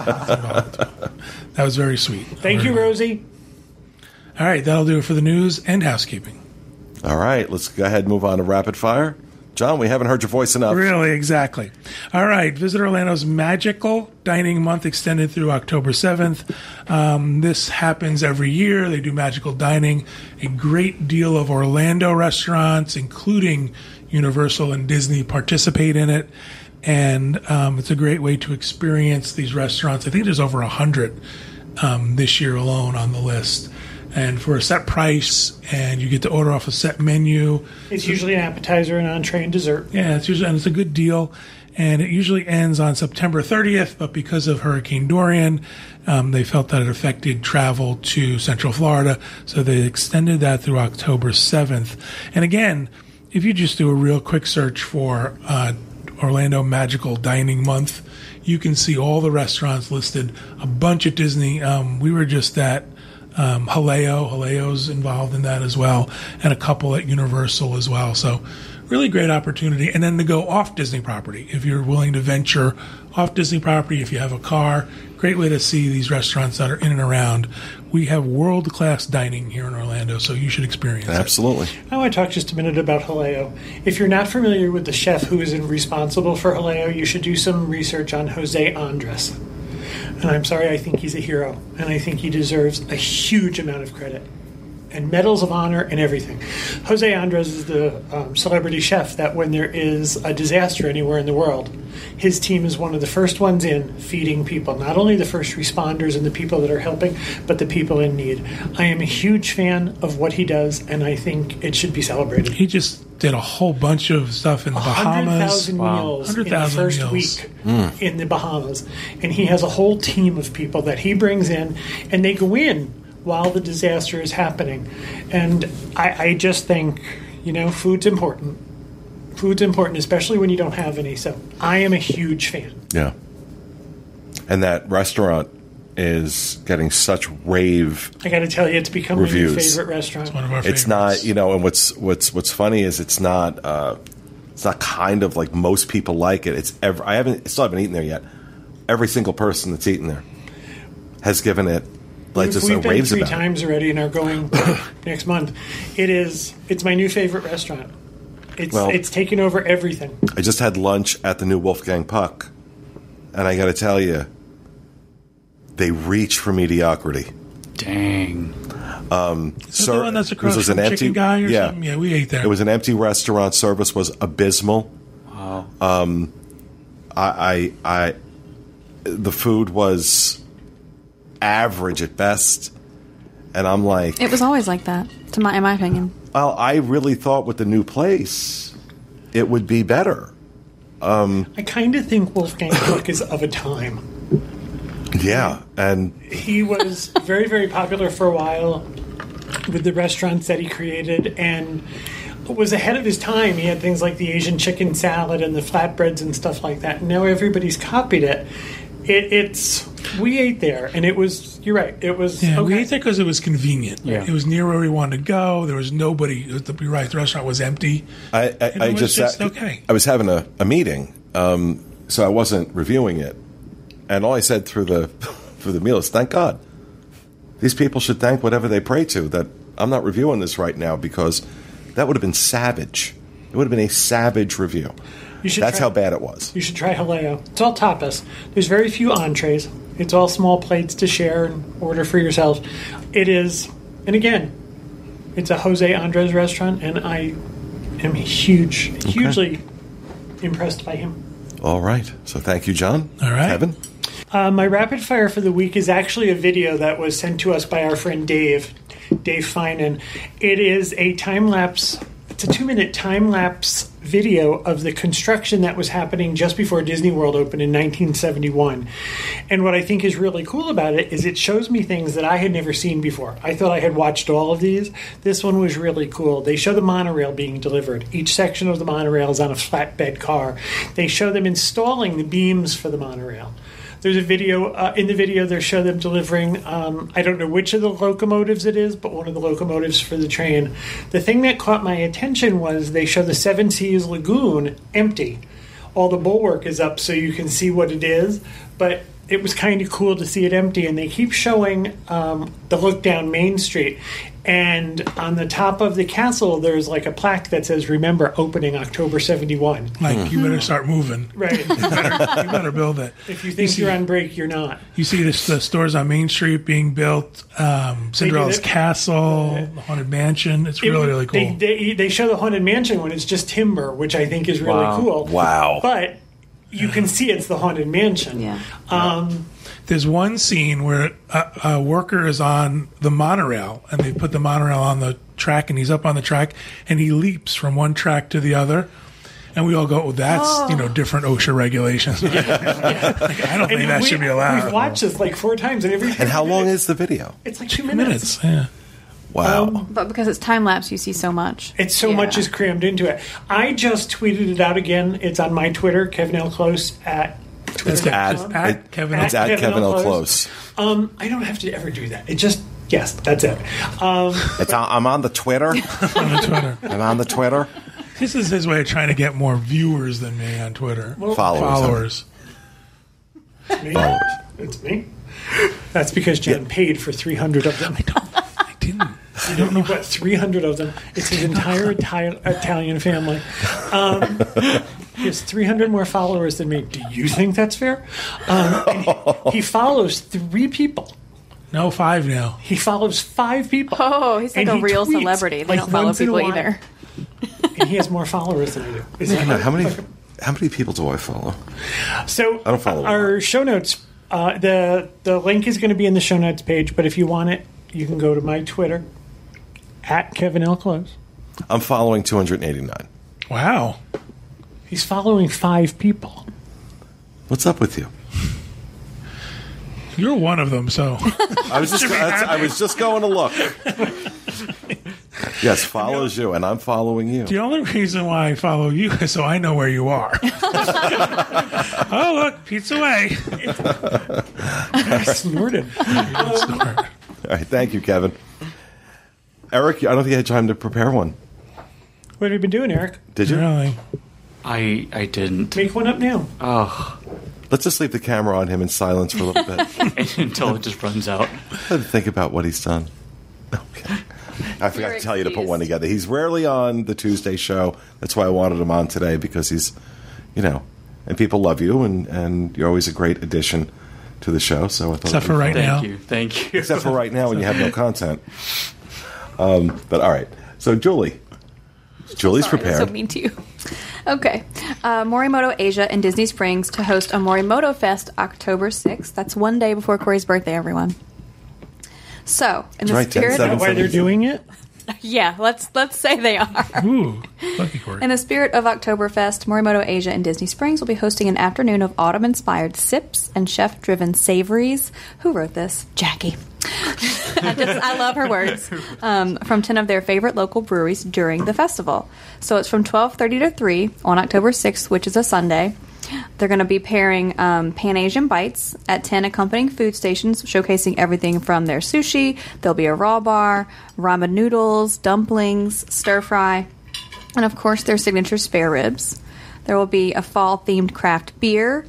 That was very sweet. Thank you, Rosie. All right, that'll do it for the news and housekeeping. All right, let's go ahead and move on to rapid fire. John, we haven't heard your voice enough. Really, exactly. All right, Visit Orlando's Magical Dining Month extended through October 7th. This happens every year. They do magical dining. A great deal of Orlando restaurants, including Universal and Disney, participate in it. And it's a great way to experience these restaurants. I think there's over 100 this year alone on the list. And for a set price, and you get to order off a set menu. It's usually an appetizer, an entree, and dessert. Yeah, it's a good deal. And it usually ends on September 30th, but because of Hurricane Dorian, they felt that it affected travel to Central Florida, so they extended that through October 7th. And again, if you just do a real quick search for Orlando Magical Dining Month, you can see all the restaurants listed, a bunch at Disney. We were just at Haleo's involved in that as well, and a couple at Universal as well. So really great opportunity. And then to go off Disney property, if you're willing to venture off Disney property, if you have a car, great way to see these restaurants that are in and around. We have world-class dining here in Orlando, so you should experience it. Absolutely. I want to talk just a minute about Haleo. If you're not familiar with the chef who is responsible for Haleo, you should do some research on Jose Andres. And I'm sorry, I think he's a hero, and I think he deserves a huge amount of credit and medals of honor and everything. Jose Andres is the celebrity chef that when there is a disaster anywhere in the world, his team is one of the first ones in feeding people, not only the first responders and the people that are helping, but the people in need. I am a huge fan of what he does, and I think it should be celebrated. He just did a whole bunch of stuff in the Bahamas. 100,000 meals 100,000 in the first meals. week in the Bahamas. And he has a whole team of people that he brings in, and they go in while the disaster is happening. And I just think, food's important. Food's important, especially when you don't have any. So I am a huge fan. Yeah. And that restaurant is getting such rave I got to tell you, it's become reviews. my new favorite restaurant. It's one of our It's favorites. not, and what's funny is it's not kind of like most people like it. It's I still haven't eaten there yet. Every single person that's eaten there has given it We've been raves 3 about times already and are going next month. It's my new favorite restaurant. It's taken over everything. I just had lunch at the new Wolfgang Puck, and I got to tell you, they reach for mediocrity. Dang. Is that the one that's across from Chicken Guy or something? Yeah, we ate there. It was an empty restaurant. Service was abysmal. Wow. The food was average at best, and I'm like, It was always like that, in my opinion. well, I really thought with the new place, it would be better. I kind of think Wolfgang Puck is of a time. Yeah, and He was very, very popular for a while with the restaurants that he created and was ahead of his time. He had things like the Asian chicken salad and the flatbreads and stuff like that. Now everybody's copied it. We ate there, and it was, you're right, it was, Yeah, okay. we ate there because it was convenient. Yeah. It was near where we wanted to go. There was nobody. You're right, the restaurant was empty. I was just just okay. I was having a meeting, so I wasn't reviewing it, and all I said through the meal is, "Thank God, these people should thank whatever they pray to that I'm not reviewing this right now, because that would have been savage. It would have been a savage review. That's how bad it was. You should try Haleo. It's all tapas. There's very few entrees. It's all small plates to share and order for yourself. It is, and again, it's a Jose Andres restaurant, and I am hugely impressed by him. All right. So thank you, John. All right. Kevin? My rapid fire for the week is actually a video that was sent to us by our friend Dave Finan. It is a time-lapse. It's a 2-minute time-lapse video of the construction that was happening just before Disney World opened in 1971. And what I think is really cool about it is it shows me things that I had never seen before. I thought I had watched all of these. This one was really cool. They show the monorail being delivered. Each section of the monorail is on a flatbed car. They show them installing the beams for the monorail. There's a video, in the video they show them delivering, I don't know which of the locomotives it is, but one of the locomotives for the train. The thing that caught my attention was they show the Seven Seas Lagoon empty. All the bulwark is up so you can see what it is, but it was kind of cool to see it empty. And they keep showing the look down Main Street. And on the top of the castle, there's like a plaque that says, "Remember, opening October 71. Like, you better start moving. Right. You better build it. If you think you're on break, you're not. You see the stores on Main Street being built, Cinderella's Castle, the Haunted Mansion. It's really cool. They show the Haunted Mansion when it's just timber, which I think is really cool. Wow. But you can see it's the Haunted Mansion. Yeah. There's one scene where a worker is on the monorail, and they put the monorail on the track, and he's up on the track, and he leaps from one track to the other. And we all go, "Oh, that's different OSHA regulations." Like, I don't think that should be allowed. We've watched this like 4 times, and every And how long is the video? It's like 2 minutes. Yeah. Wow. But because it's time lapse, you see so much. It's so much is crammed into it. I just tweeted it out again. It's on my Twitter, Kevin L. Close at It's Twitter.com. at Kevin. It's at Kevin L. Close. I don't have to ever do that. It just, yes, that's it. I'm on the Twitter. on the Twitter. I'm on the Twitter. This is his way of trying to get more viewers than me on Twitter. Followers. Me? It's me. That's because Jen paid for 300 of them. I didn't. I don't know what 300 of them. It's his entire Italian family. He has 300 more followers than me. Do you think that's fair? And he follows 3 people. No, 5 now. He follows 5 people. Oh, he's like And a he real tweets, celebrity. They like, don't follow once in a people while. either. And he has more followers than I do. Is that How many people do I follow? So I don't follow our show notes. The link is going to be in the show notes page, but if you want it, you can go to my Twitter at Kevin L. Close. I'm following 289. Wow. He's following 5 people. What's up with you? You're one of them, so. I was just going to look. Yes, follows you, and I'm following you. The only reason why I follow you is so I know where you are. Oh, look, Pete's away. I snorted. All right, thank you, Kevin. Eric, I don't think you had time to prepare one. What have you been doing, Eric? Did you? Really? I didn't. Make one up now. Oh, Let's just leave the camera on him in silence for a little bit. until it just runs out. Let him think about what he's done. Okay. I forgot to tell you to put one together. He's rarely on the Tuesday show. That's why I wanted him on today, because he's, and people love you, and you're always a great addition to the show. So I thought except for right now. Thank you. Except for right now when you have no content. But all right. So Julie's prepared. That's so mean to you. Okay. Morimoto Asia in Disney Springs to host a Morimoto Fest October 6th. That's one day before Corey's birthday, everyone. So, in the spirit of why they're doing it? Yeah, let's say they are. Ooh, lucky Corey. In the spirit of Oktoberfest, Morimoto Asia in Disney Springs will be hosting an afternoon of autumn-inspired sips and chef-driven savories. Who wrote this? Jackie. I love her words. From 10 of their favorite local breweries during the festival. So it's from 12:30 to 3 on October 6th, which is a Sunday. They're going to be pairing Pan-Asian bites at 10 accompanying food stations, showcasing everything from their sushi. There'll be a raw bar, ramen noodles, dumplings, stir-fry, and, of course, their signature spare ribs. There will be a fall-themed craft beer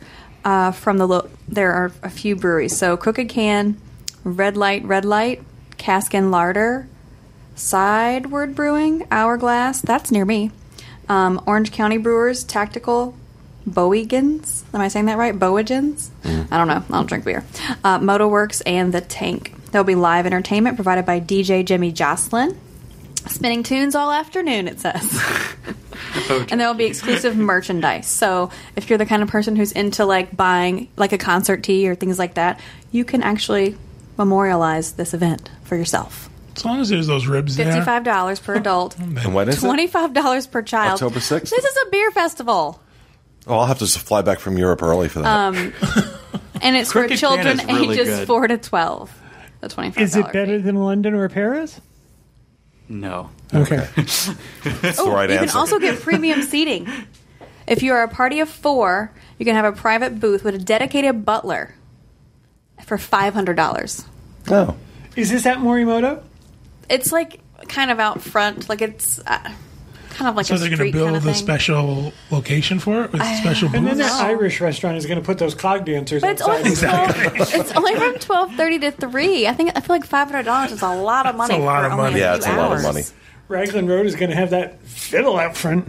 there are a few breweries. So Crooked Can, Red Light, Cask and Larder, Sideward Brewing, Hourglass, that's near me, Orange County Brewers, Tactical, Bowigens. Am I saying that right? Bowigens? I don't know. I don't drink beer. Motoworks and The Tank. There'll be live entertainment provided by DJ Jimmy Jocelyn. Spinning tunes all afternoon, it says. And there will be exclusive merchandise. So if you're the kind of person who's into buying a concert tee or things like that, you can actually memorialize this event for yourself. As long as there's those ribs there. $55 per adult. And when is it? $25 per child. October 6th? This is a beer festival. Oh, I'll have to fly back from Europe early for that. And it's for Crooked children Can is really ages good. 4 to 12. The $25. Is it better than London or Paris? No. Okay. That's the right you answer. can also get premium seating. If you are a party of 4, you can have a private booth with a dedicated butler for $500. Oh. Is this at Morimoto? It's kind of out front. It's kind of like So a they're going street to build kind of a thing. special location for it with special And then booths? their Irish restaurant is going to put those clog dancers But it's outside. only it's only from 12:30 to 3. I feel like $500 is a lot of money. a lot for of only money. Yeah, few it's a lot of hours. money. Raglan Road is going to have that fiddle out front.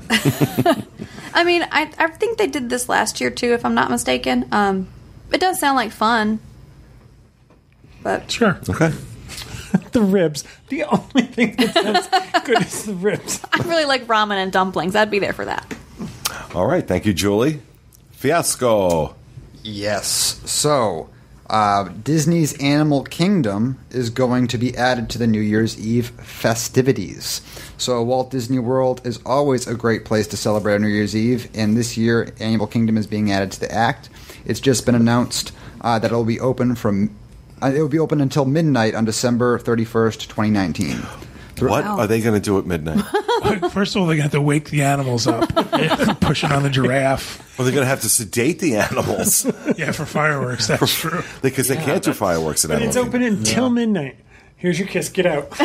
I mean, I think they did this last year too, if I'm not mistaken. It does sound like fun, but Sure. Okay. The ribs. The only thing that sounds good is the ribs. I really like ramen and dumplings. I'd be there for that. All right. Thank you, Julie. Fiasco. Yes. So, Disney's Animal Kingdom is going to be added to the New Year's Eve festivities. So, Walt Disney World is always a great place to celebrate on New Year's Eve, and this year, Animal Kingdom is being added to the act. It's just been announced that it'll be open until midnight on December 31st, 2019. What are they going to do at midnight? First of all, they're going to have to wake the animals up. Pushing on the giraffe. Well, they're going to have to sedate the animals Yeah, for fireworks. That's true. because they can't do fireworks at But Animal it's open Kingdom. until midnight. Here's your kiss. Get out.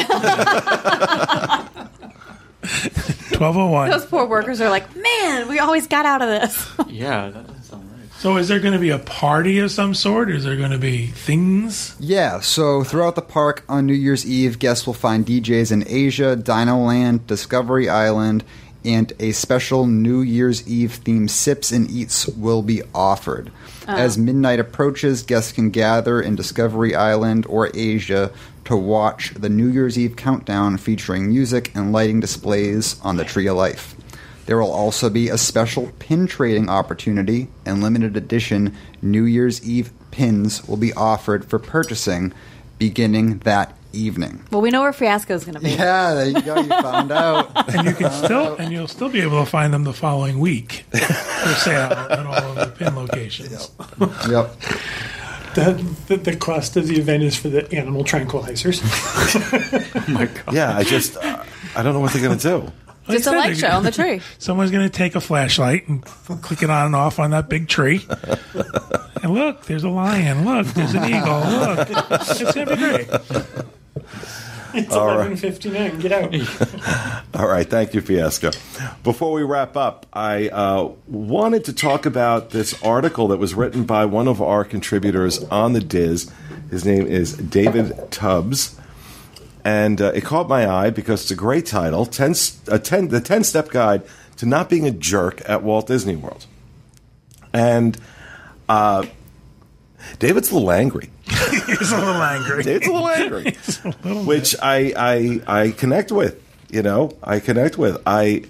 12:01. Those poor workers are like, man, we always got out of this. Yeah, that doesn't sound right. So is there going to be a party of some sort? Is there going to be things? Yeah, so throughout the park on New Year's Eve, guests will find DJs in Asia, Dinoland, Discovery Island, and a special New Year's Eve themed Sips and Eats will be offered. As midnight approaches, guests can gather in Discovery Island or Asia to watch the New Year's Eve countdown featuring music and lighting displays on the Tree of Life. There will also be a special pin trading opportunity, and limited edition New Year's Eve pins will be offered for purchasing beginning that evening. Well, we know where Fiasco is going to be. Yeah, there you go. You found out. And you'll still be able to find them the following week for sale at all of the pin locations. Yep. The cost of the event is for the animal tranquilizers. Oh my god. Yeah, I don't know what they're going to do. Just a light show on the tree. Someone's going to take a flashlight and click it on and off on that big tree. And look, there's a lion. Look, there's an eagle. Look, it's going to be great. It's All right. 11:59. Get out. All right, thank you, Fiasco. Before we wrap up, I wanted to talk about this article that was written by one of our contributors on the Diz. His name is David Tubbs. And it caught my eye because it's a great title, the 10-Step Guide to Not Being a Jerk at Walt Disney World. And David's a little angry. He's a little angry. David's a little angry. Which I connect with, I connect with. I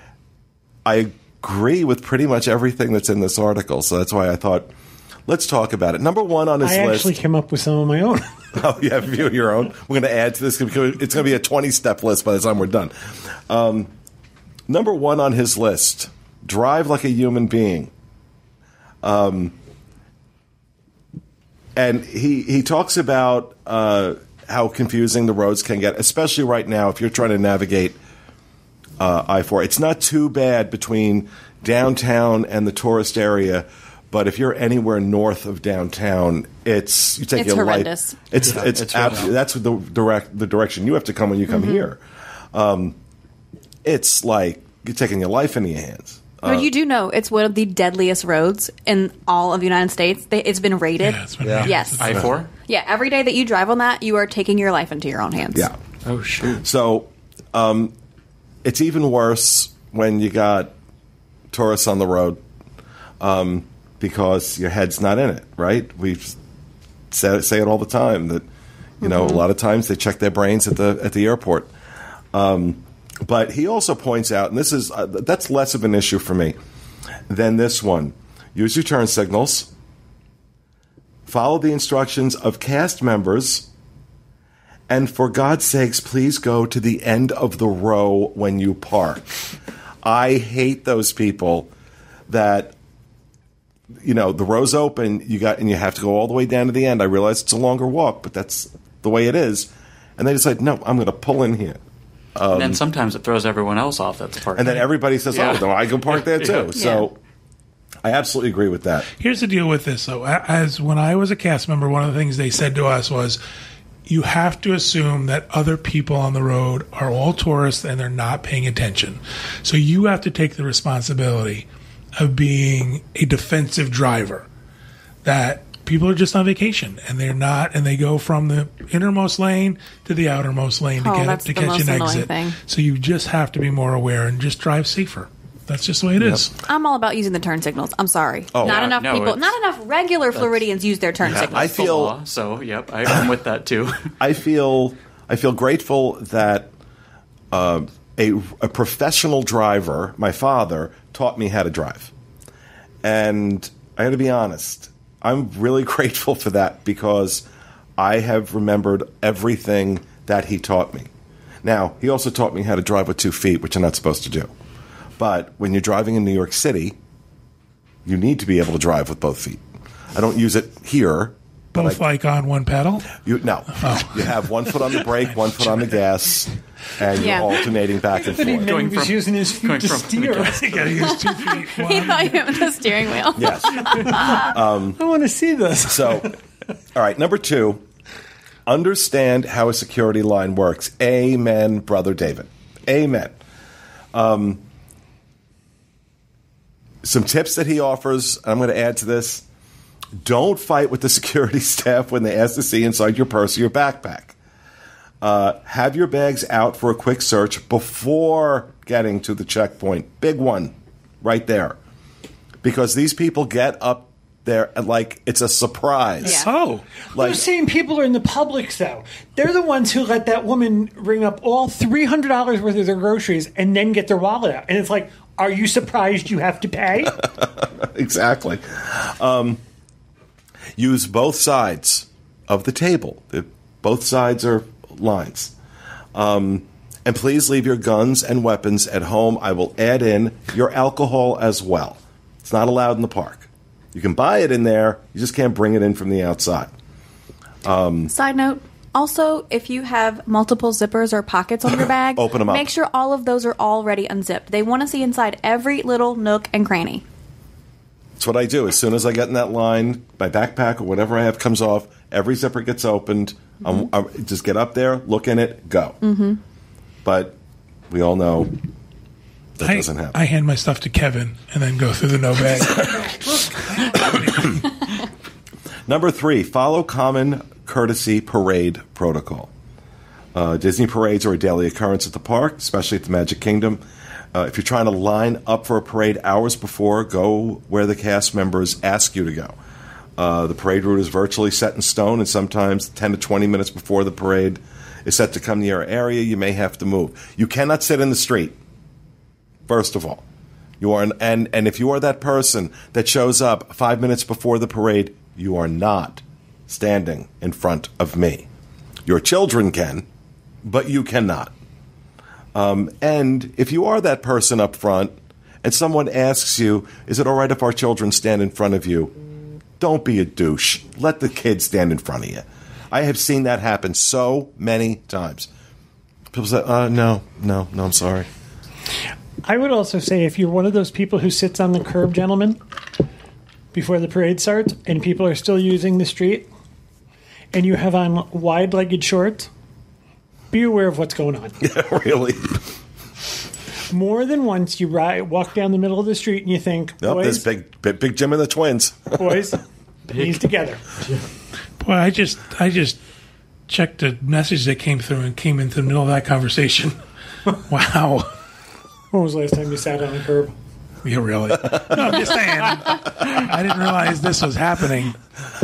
agree with pretty much everything that's in this article, so that's why I thought, let's talk about it. Number one on his list. I actually came up with some of my own. Oh, you have a few of your own? We're going to add to this. It's going to be a 20-step list by the time we're done. Number one on his list, drive like a human being. And he talks about how confusing the roads can get, especially right now if you're trying to navigate I-4. It's not too bad between downtown and the tourist area, but if you're anywhere north of downtown, it's horrendous. It's absolutely, that's the direction you have to come when you come here. It's like you're taking your life into your hands. But you do know it's one of the deadliest roads in all of the United States. It's been rated. Yeah, it's been Yeah. Yes. I-4? Yeah, every day that you drive on that, you are taking your life into your own hands. Yeah. Oh, shoot. So it's even worse when you got tourists on the road because your head's not in it, right? We say it all the time that, a lot of times they check their brains at the airport. But he also points out, and this is that's less of an issue for me than this one. Use your turn signals. Follow the instructions of cast members. And for God's sakes, please go to the end of the row when you park. I hate those people that, the row's open, and you have to go all the way down to the end. I realize it's a longer walk, but that's the way it is. And they decide, no, I'm going to pull in here. And then sometimes it throws everyone else off that's parked. And then everybody says, Yeah. oh, no, I can park there too. Yeah. So I absolutely agree with that. Here's the deal with this, though. As when I was a cast member, one of the things they said to us was, you have to assume that other people on the road are all tourists and they're not paying attention. So you have to take the responsibility of being a defensive driver. That people are just on vacation and they're not, and they go from the innermost lane to the outermost lane to That's the catch most an annoying exit. thing. So you just have to be more aware and just drive safer. That's just the way it is. I'm all about using the turn signals. I'm sorry. Oh, not yeah. enough No, people, it's- not enough regular Floridians use their turn signals. I That's the feel- law, so, yep, I'm with that, too. I feel grateful that a professional driver, my father, taught me how to drive. And I got to be honest, I'm really grateful for that because I have remembered everything that he taught me. Now, he also taught me how to drive with 2 feet, which I'm not supposed to do. But when you're driving in New York City, you need to be able to drive with both feet. I don't use it here. Both like on one pedal. You have 1 foot on the brake, 1 foot on the gas, and Yeah. you're alternating back and But he forth. meant he Going was from- using his feet going to from steer. You got to use 2 feet. He thought you meant the steering wheel. Yes. I want to see this. So, all right, number 2, understand how a security line works. Amen, Brother David. Amen. Some tips that he offers, I'm going to add to this. Don't fight with the security staff when they ask to see inside your purse or your backpack. Have your bags out for a quick search before getting to the checkpoint. Big one right there. Because these people get up there like it's a surprise. Yeah. Oh, Those same people are in the Publix, though. They're the ones who let that woman ring up all $300 worth of their groceries and then get their wallet out. And it's like, are you surprised you have to pay? Exactly. Use both sides of the table. Both sides are lines. And please leave your guns and weapons at home. I will add in your alcohol as well. It's not allowed in the park. You can buy it in there. You just can't bring it in from the outside. Side note, also, if you have multiple zippers or pockets on your bag, Open 'em up. Make sure all of those are already unzipped. They want to see inside every little nook and cranny. That's what I do. As soon as I get in that line, my backpack or whatever I have comes off, every zipper gets opened. I just get up there, look in it, go. Mm-hmm. But we all know that doesn't happen. I hand my stuff to Kevin and then go through the no bag. Number 3, follow common courtesy parade protocol. Disney parades are a daily occurrence at the park, especially at the Magic Kingdom. If you're trying to line up for a parade hours before, go where the cast members ask you to go. The parade route is virtually set in stone, and sometimes 10 to 20 minutes before the parade is set to come near your area, you may have to move. You cannot sit in the street, first of all. You are, and if you are that person that shows up 5 minutes before the parade, you are not standing in front of me. Your children can, but you cannot. And if you are that person up front and someone asks you, is it all right if our children stand in front of you? Don't be a douche. Let the kids stand in front of you. I have seen that happen so many times. People say, no, I'm sorry. I would also say if you're one of those people who sits on the curb, gentlemen, before the parade starts and people are still using the street and you have on wide-legged shorts, be aware of what's going on. Yeah, really. More than once, you walk down the middle of the street and you think, boys, this big Jim and the twins. Boys, knees together. Boy, I just checked a message that came through and came into the middle of that conversation. Wow. When was the last time you sat on a curb? Yeah, really? No, I'm just saying. I didn't realize this was happening.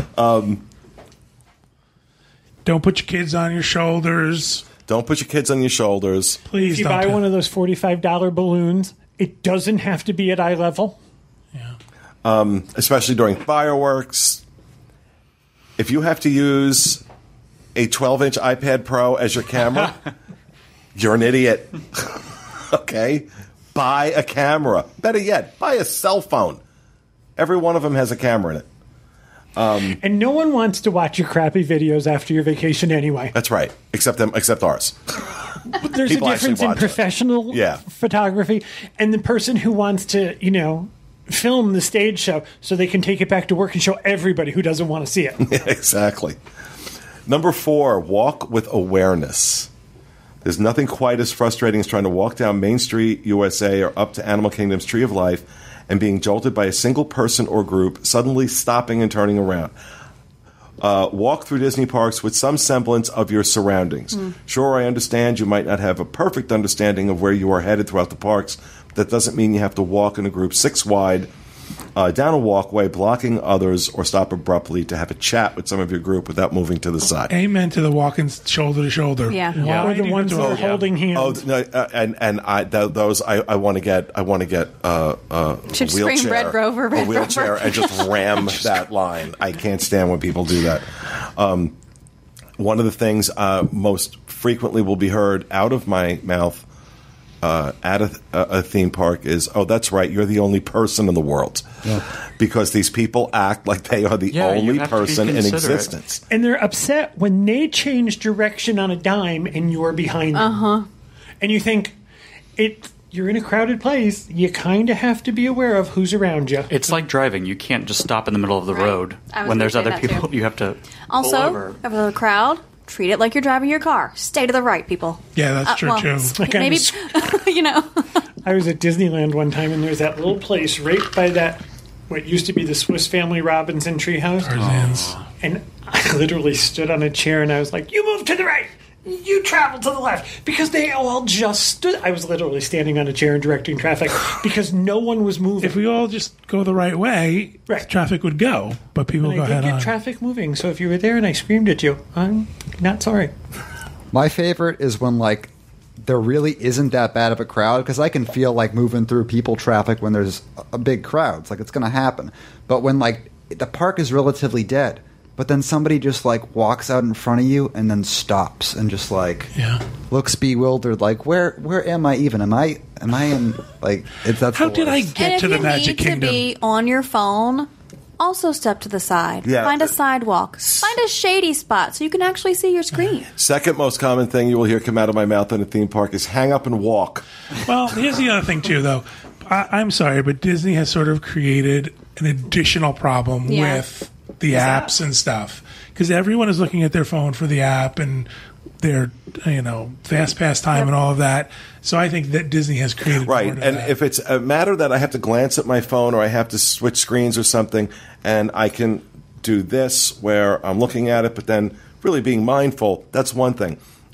Don't put your kids on your shoulders. Don't put your kids on your shoulders. Please if you don't. buy one of those $45 balloons, it doesn't have to be at eye level. Yeah. Especially during fireworks. If you have to use a 12-inch iPad Pro as your camera, you're an idiot. Okay? Buy a camera. Better yet, buy a cell phone. Every one of them has a camera in it. And no one wants to watch your crappy videos after your vacation anyway. That's right, except ours. But there's People a difference in professional photography and the person who wants to, film the stage show so they can take it back to work and show everybody who doesn't want to see it. Yeah, exactly. Number 4, walk with awareness. There's nothing quite as frustrating as trying to walk down Main Street, USA, or up to Animal Kingdom's Tree of Life and being jolted by a single person or group, suddenly stopping and turning around. Walk through Disney parks with some semblance of your surroundings. Sure, I understand you might not have a perfect understanding of where you are headed throughout the parks, but that doesn't mean you have to walk in a group 6 wide down a walkway, blocking others, or stop abruptly to have a chat with some of your group without moving to the side. Amen to the walking shoulder to shoulder. Yeah. Or the ones that are holding hands. Oh, no, I want to get a Should wheelchair, scream Red Rover, a wheelchair, Rover. and just ram that line. I can't stand when people do that. One of the things most frequently will be heard out of my mouth at a theme park is, "Oh, that's right, you're the only person in the world," because these people act like they are the only person in existence, and they're upset when they change direction on a dime and you're behind them. And you think you're in a crowded place. You kind of have to be aware of who's around you. It's like driving. You can't just stop in the middle of the road when there's other people. You have to also pull over. Of the crowd. Treat it like you're driving your car. Stay to the right, people. Yeah, that's true, too. Maybe, I was at Disneyland one time, and there's that little place right by that, what used to be the Swiss Family Robinson treehouse. And I literally stood on a chair, and I was like, you move to the right. You travel to the left. Because they all just stood. I was literally standing on a chair and directing traffic because no one was moving. If we all just go the right way, traffic would go, but people go ahead on. I did get traffic moving, so if you were there and I screamed at you, I'm not sorry. My favorite is when, there really isn't that bad of a crowd, because I can feel like moving through people traffic when there's a big crowd. It's like it's going to happen. But when, the park is relatively dead, but then somebody just walks out in front of you and then stops and just looks bewildered, where am I even? Am I in that's how did I get to the Magic Kingdom? And if you need to be on your phone, also step to the side. Yeah. Find a sidewalk. Find a shady spot so you can actually see your screen. Second most common thing you will hear come out of my mouth in a theme park is hang up and walk. Well, here's the other thing too, though. I'm sorry, but Disney has sort of created an additional problem with the apps and stuff, because everyone is looking at their phone for the app and their fast pass time and all of that. So I think that Disney has created right. And that. If it's a matter that I have to glance at my phone or I have to switch screens or something, and I can do this where I'm looking at it, but then really being mindful, that's one thing.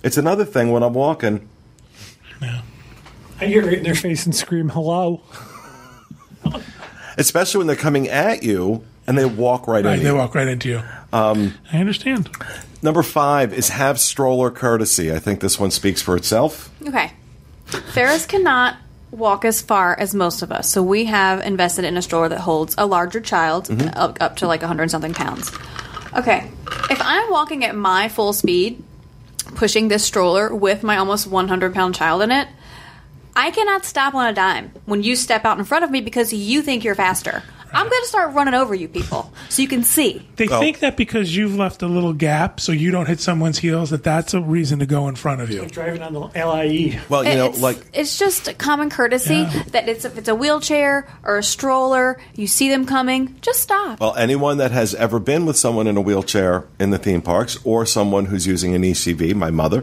It's another thing when I'm walking. Yeah. I hear it in their face and scream, hello. Especially when they're coming at you and they walk right into They you. walk right into you. I understand. Number 5 is have stroller courtesy. I think this one speaks for itself. Okay. Ferris cannot walk as far as most of us, so we have invested in a stroller that holds a larger child up to like 100-something pounds. Okay. If I'm walking at my full speed, pushing this stroller with my almost 100-pound child in it, I cannot stop on a dime when you step out in front of me because you think you're faster. I'm going to start running over you people so you can see. They think that because you've left a little gap so you don't hit someone's heels, that's a reason to go in front of you. Like driving on the LIE. Well, It's just common courtesy that if it's a wheelchair or a stroller, you see them coming, just stop. Well, anyone that has ever been with someone in a wheelchair in the theme parks or someone who's using an ECV, my mother,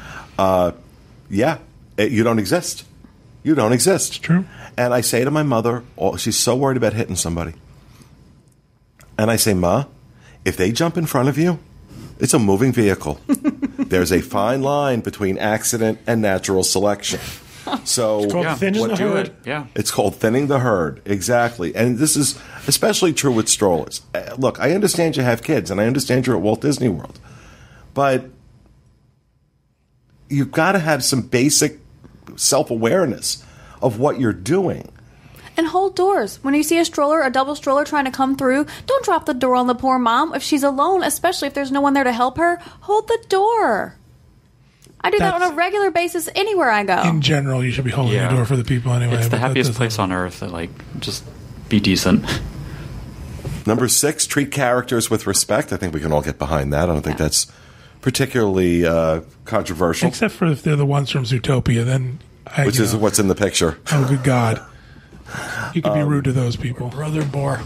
you don't exist. You don't exist. It's true. And I say to my mother, she's so worried about hitting somebody. And I say, Ma, if they jump in front of you, it's a moving vehicle. There's a fine line between accident and natural selection. So It's called thinning the herd. Yeah. It's called thinning the herd. Exactly. And this is especially true with strollers. Look, I understand you have kids, and I understand you're at Walt Disney World. But you've got to have some basic self-awareness of what you're doing. And hold doors. When you see a double stroller trying to come through, don't drop the door on the poor mom. If she's alone, especially if there's no one there to help her, hold the door. I do that on a regular basis anywhere I go. In general, you should be holding the door for the people anyway. It's the but that happiest doesn't- place on earth. Just be decent. Number 6, treat characters with respect. I think we can all get behind that. I don't think that's particularly controversial. Except for if they're the ones from Zootopia, then... Which is what's in the picture. Oh, good God. You can be rude to those people. Brother Boar.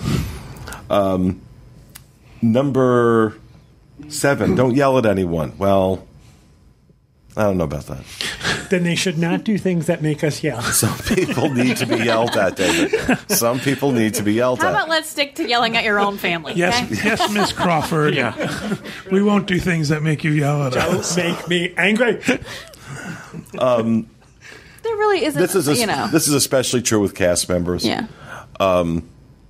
Number 7, don't yell at anyone. Well, I don't know about that. Then they should not do things that make us yell. Some people need to be yelled at, David. Some people need to be yelled How at. about let's stick to yelling at your own family? Yes, okay? yes, Miss Crawford. Yeah. We won't do things that make you yell at us. Don't make me angry. There really isn't, This is especially true with cast members. Yeah. The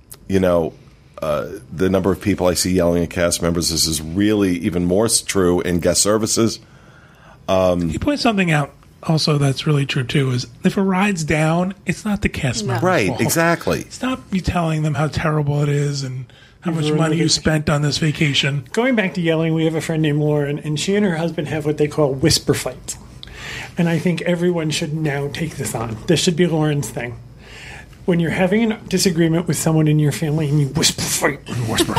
number of people I see yelling at cast members, this is really even more true in guest services. You point something out also that's really true, too, is if a ride's down, it's not the cast member's Right, fault. exactly. Stop you telling them how terrible it is and how much ruined money the you vacation. spent on this vacation. Going back to yelling, we have a friend named Lauren, and she and her husband have what they call whisper fights. And I think everyone should now take this on. This should be Lauren's thing. When you're having a disagreement with someone in your family and you whisper fight. Whisper.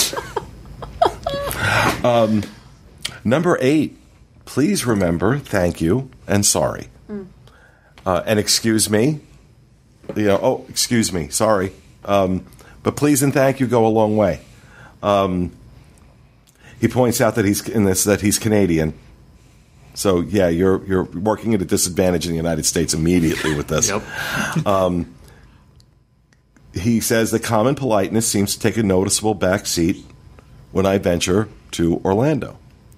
Number 8, please remember, thank you, and sorry. And excuse me. Excuse me, sorry. But please and thank you go a long way. He points out that he's Canadian. So yeah, you're working at a disadvantage in the United States immediately with this. Yep. He says that common politeness seems to take a noticeable back seat when I venture to Orlando.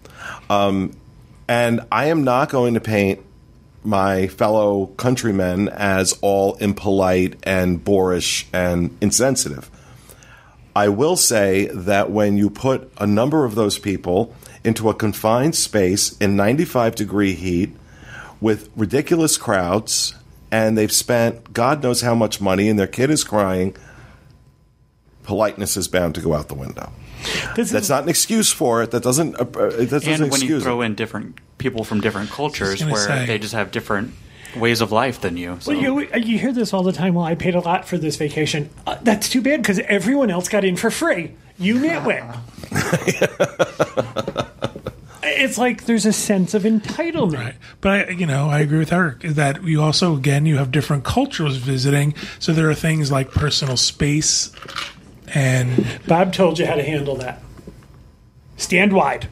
And I am not going to paint my fellow countrymen as all impolite and boorish and insensitive. I will say that when you put a number of those people into a confined space in 95-degree heat with ridiculous crowds, and they've spent God knows how much money, and their kid is crying, politeness is bound to go out the window. That's not an excuse for it. That doesn't And when excuse you throw it. in different people from different cultures gonna where say. they just have different ways of life than you. So. Well, you hear this all the time. Well, I paid a lot for this vacation. That's too bad because everyone else got in for free. You nitwit. It's like there's a sense of entitlement. Right. But I agree with Eric that you also, again, you have different cultures visiting. So there are things like personal space and Bob told you how to handle that. Stand wide.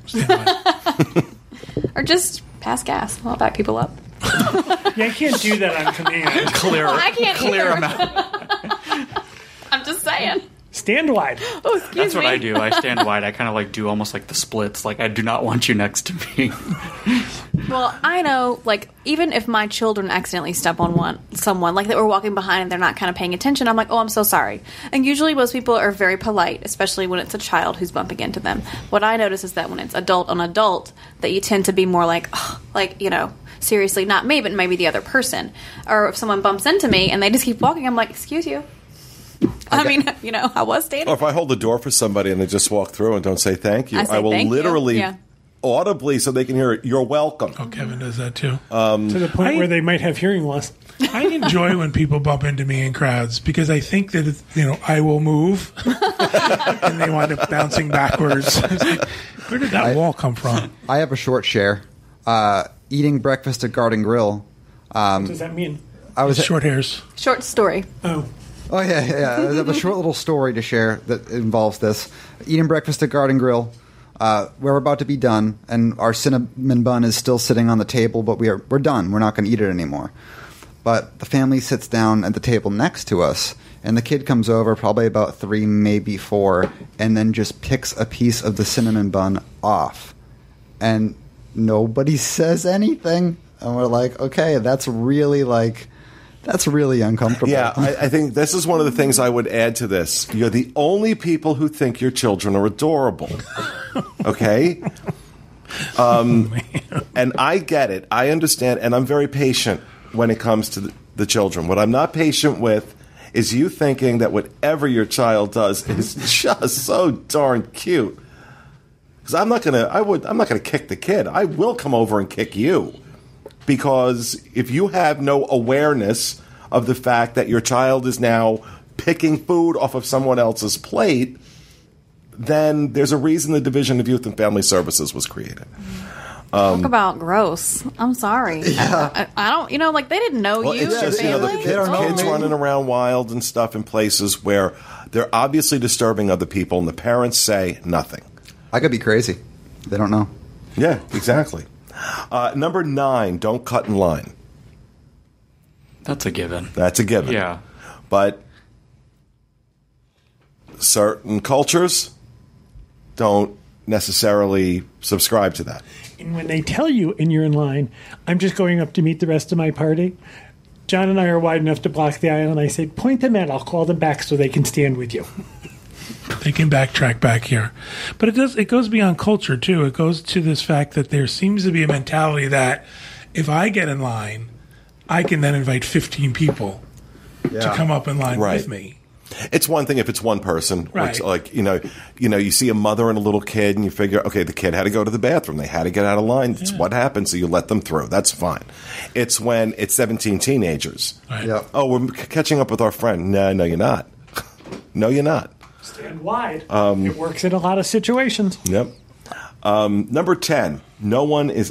Or just pass gas. I'll back people up. Yeah, I can't do that on command. I can't clear either. them out. I'm just saying. Stand wide. Oh, excuse That's me. what I do. I stand wide. I kind of do almost like the splits. Like I do not want you next to me. Well, I know, like, even if my children accidentally step on someone, like, that we're walking behind and they're not kind of paying attention, I'm like, oh, I'm so sorry. And usually most people are very polite, especially when it's a child who's bumping into them. What I notice is that when it's adult on adult, that you tend to be more like, oh, like, you know, seriously, not me, but maybe the other person. Or if someone bumps into me and they just keep walking, I'm like, excuse you. I mean, you know, I was standing. Or if I hold the door for somebody and they just walk through and don't say thank you, I will literally, audibly, so they can hear it, you're welcome. Oh, Kevin does that too. To the point where they might have hearing loss. I enjoy when people bump into me in crowds because I think that, you know, I will move and they wind up bouncing backwards. Like, where did that wall come from? I have a short share. Eating breakfast at Garden Grill. What does that mean? Short hairs. Short story. Oh, yeah. I have a short little story to share that involves this. Eating breakfast at Garden Grill. We're about to be done, and our cinnamon bun is still sitting on the table, but we're done. We're not going to eat it anymore. But the family sits down at the table next to us, and the kid comes over, probably about 3, maybe 4, and then just picks a piece of the cinnamon bun off. And nobody says anything. And we're like, okay, that's really uncomfortable. Yeah, I think this is one of the things I would add to this. You're the only people who think your children are adorable. Okay? And I get it. I understand. And I'm very patient when it comes to the children. What I'm not patient with is you thinking that whatever your child does is just so darn cute. Because I'm not gonna kick the kid. I will come over and kick you. Because if you have no awareness of the fact that your child is now picking food off of someone else's plate, then there's a reason the Division of Youth and Family Services was created. Talk about gross. I'm sorry. Yeah. I don't, you know, like, they didn't know you. It's just, kids running around wild and stuff in places where they're obviously disturbing other people, and the parents say nothing. I could be crazy. They don't know. Yeah, exactly. Number 9, don't cut in line. That's a given. That's a given. Yeah. But certain cultures don't necessarily subscribe to that. And when they tell you and you're in line, I'm just going up to meet the rest of my party, John and I are wide enough to block the aisle, and I say, point them out, I'll call them back so they can stand with you. They can backtrack back here. But it goes beyond culture, too. It goes to this fact that there seems to be a mentality that if I get in line, I can then invite 15 people to come up in line with me. It's one thing if it's one person. Right. It's like, you see a mother and a little kid, and you figure, okay, the kid had to go to the bathroom. They had to get out of line. That's what happened, so you let them through. That's fine. It's when it's 17 teenagers. Right. Yep. Oh, we're catching up with our friend. No, you're not. No, you're not. Stand wide. It works in a lot of situations. Yep. Number 10, know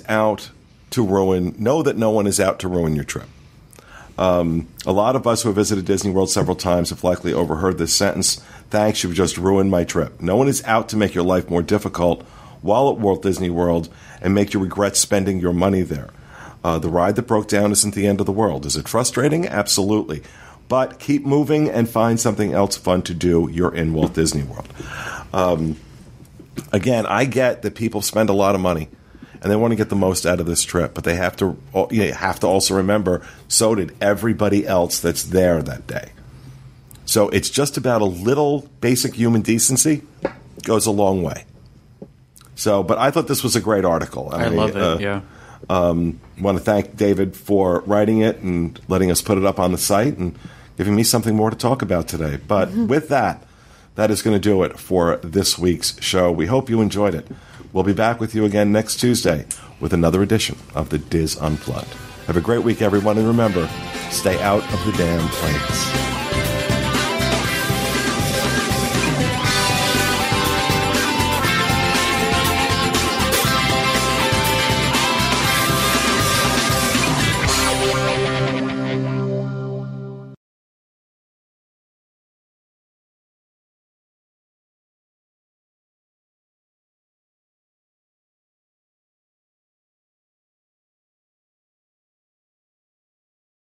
that no one is out to ruin your trip. A lot of us who have visited Disney World several times have likely overheard this sentence, thanks, you've just ruined my trip. No one is out to make your life more difficult while at Walt Disney World and make you regret spending your money there. The ride that broke down isn't the end of the world. Is it frustrating? Absolutely. But keep moving and find something else fun to do. You're in Walt Disney World. Again, I get that people spend a lot of money and they want to get the most out of this trip, but they have to also remember, so did everybody else that's there that day. So it's just about a little basic human decency goes a long way. So, but I thought this was a great article. I love it, yeah. Want to thank David for writing it and letting us put it up on the site and giving me something more to talk about today. But with that is going to do it for this week's show. We hope you enjoyed it. We'll be back with you again next Tuesday with another edition of the Diz Unplugged. Have a great week, everyone, and remember, stay out of the damn planes.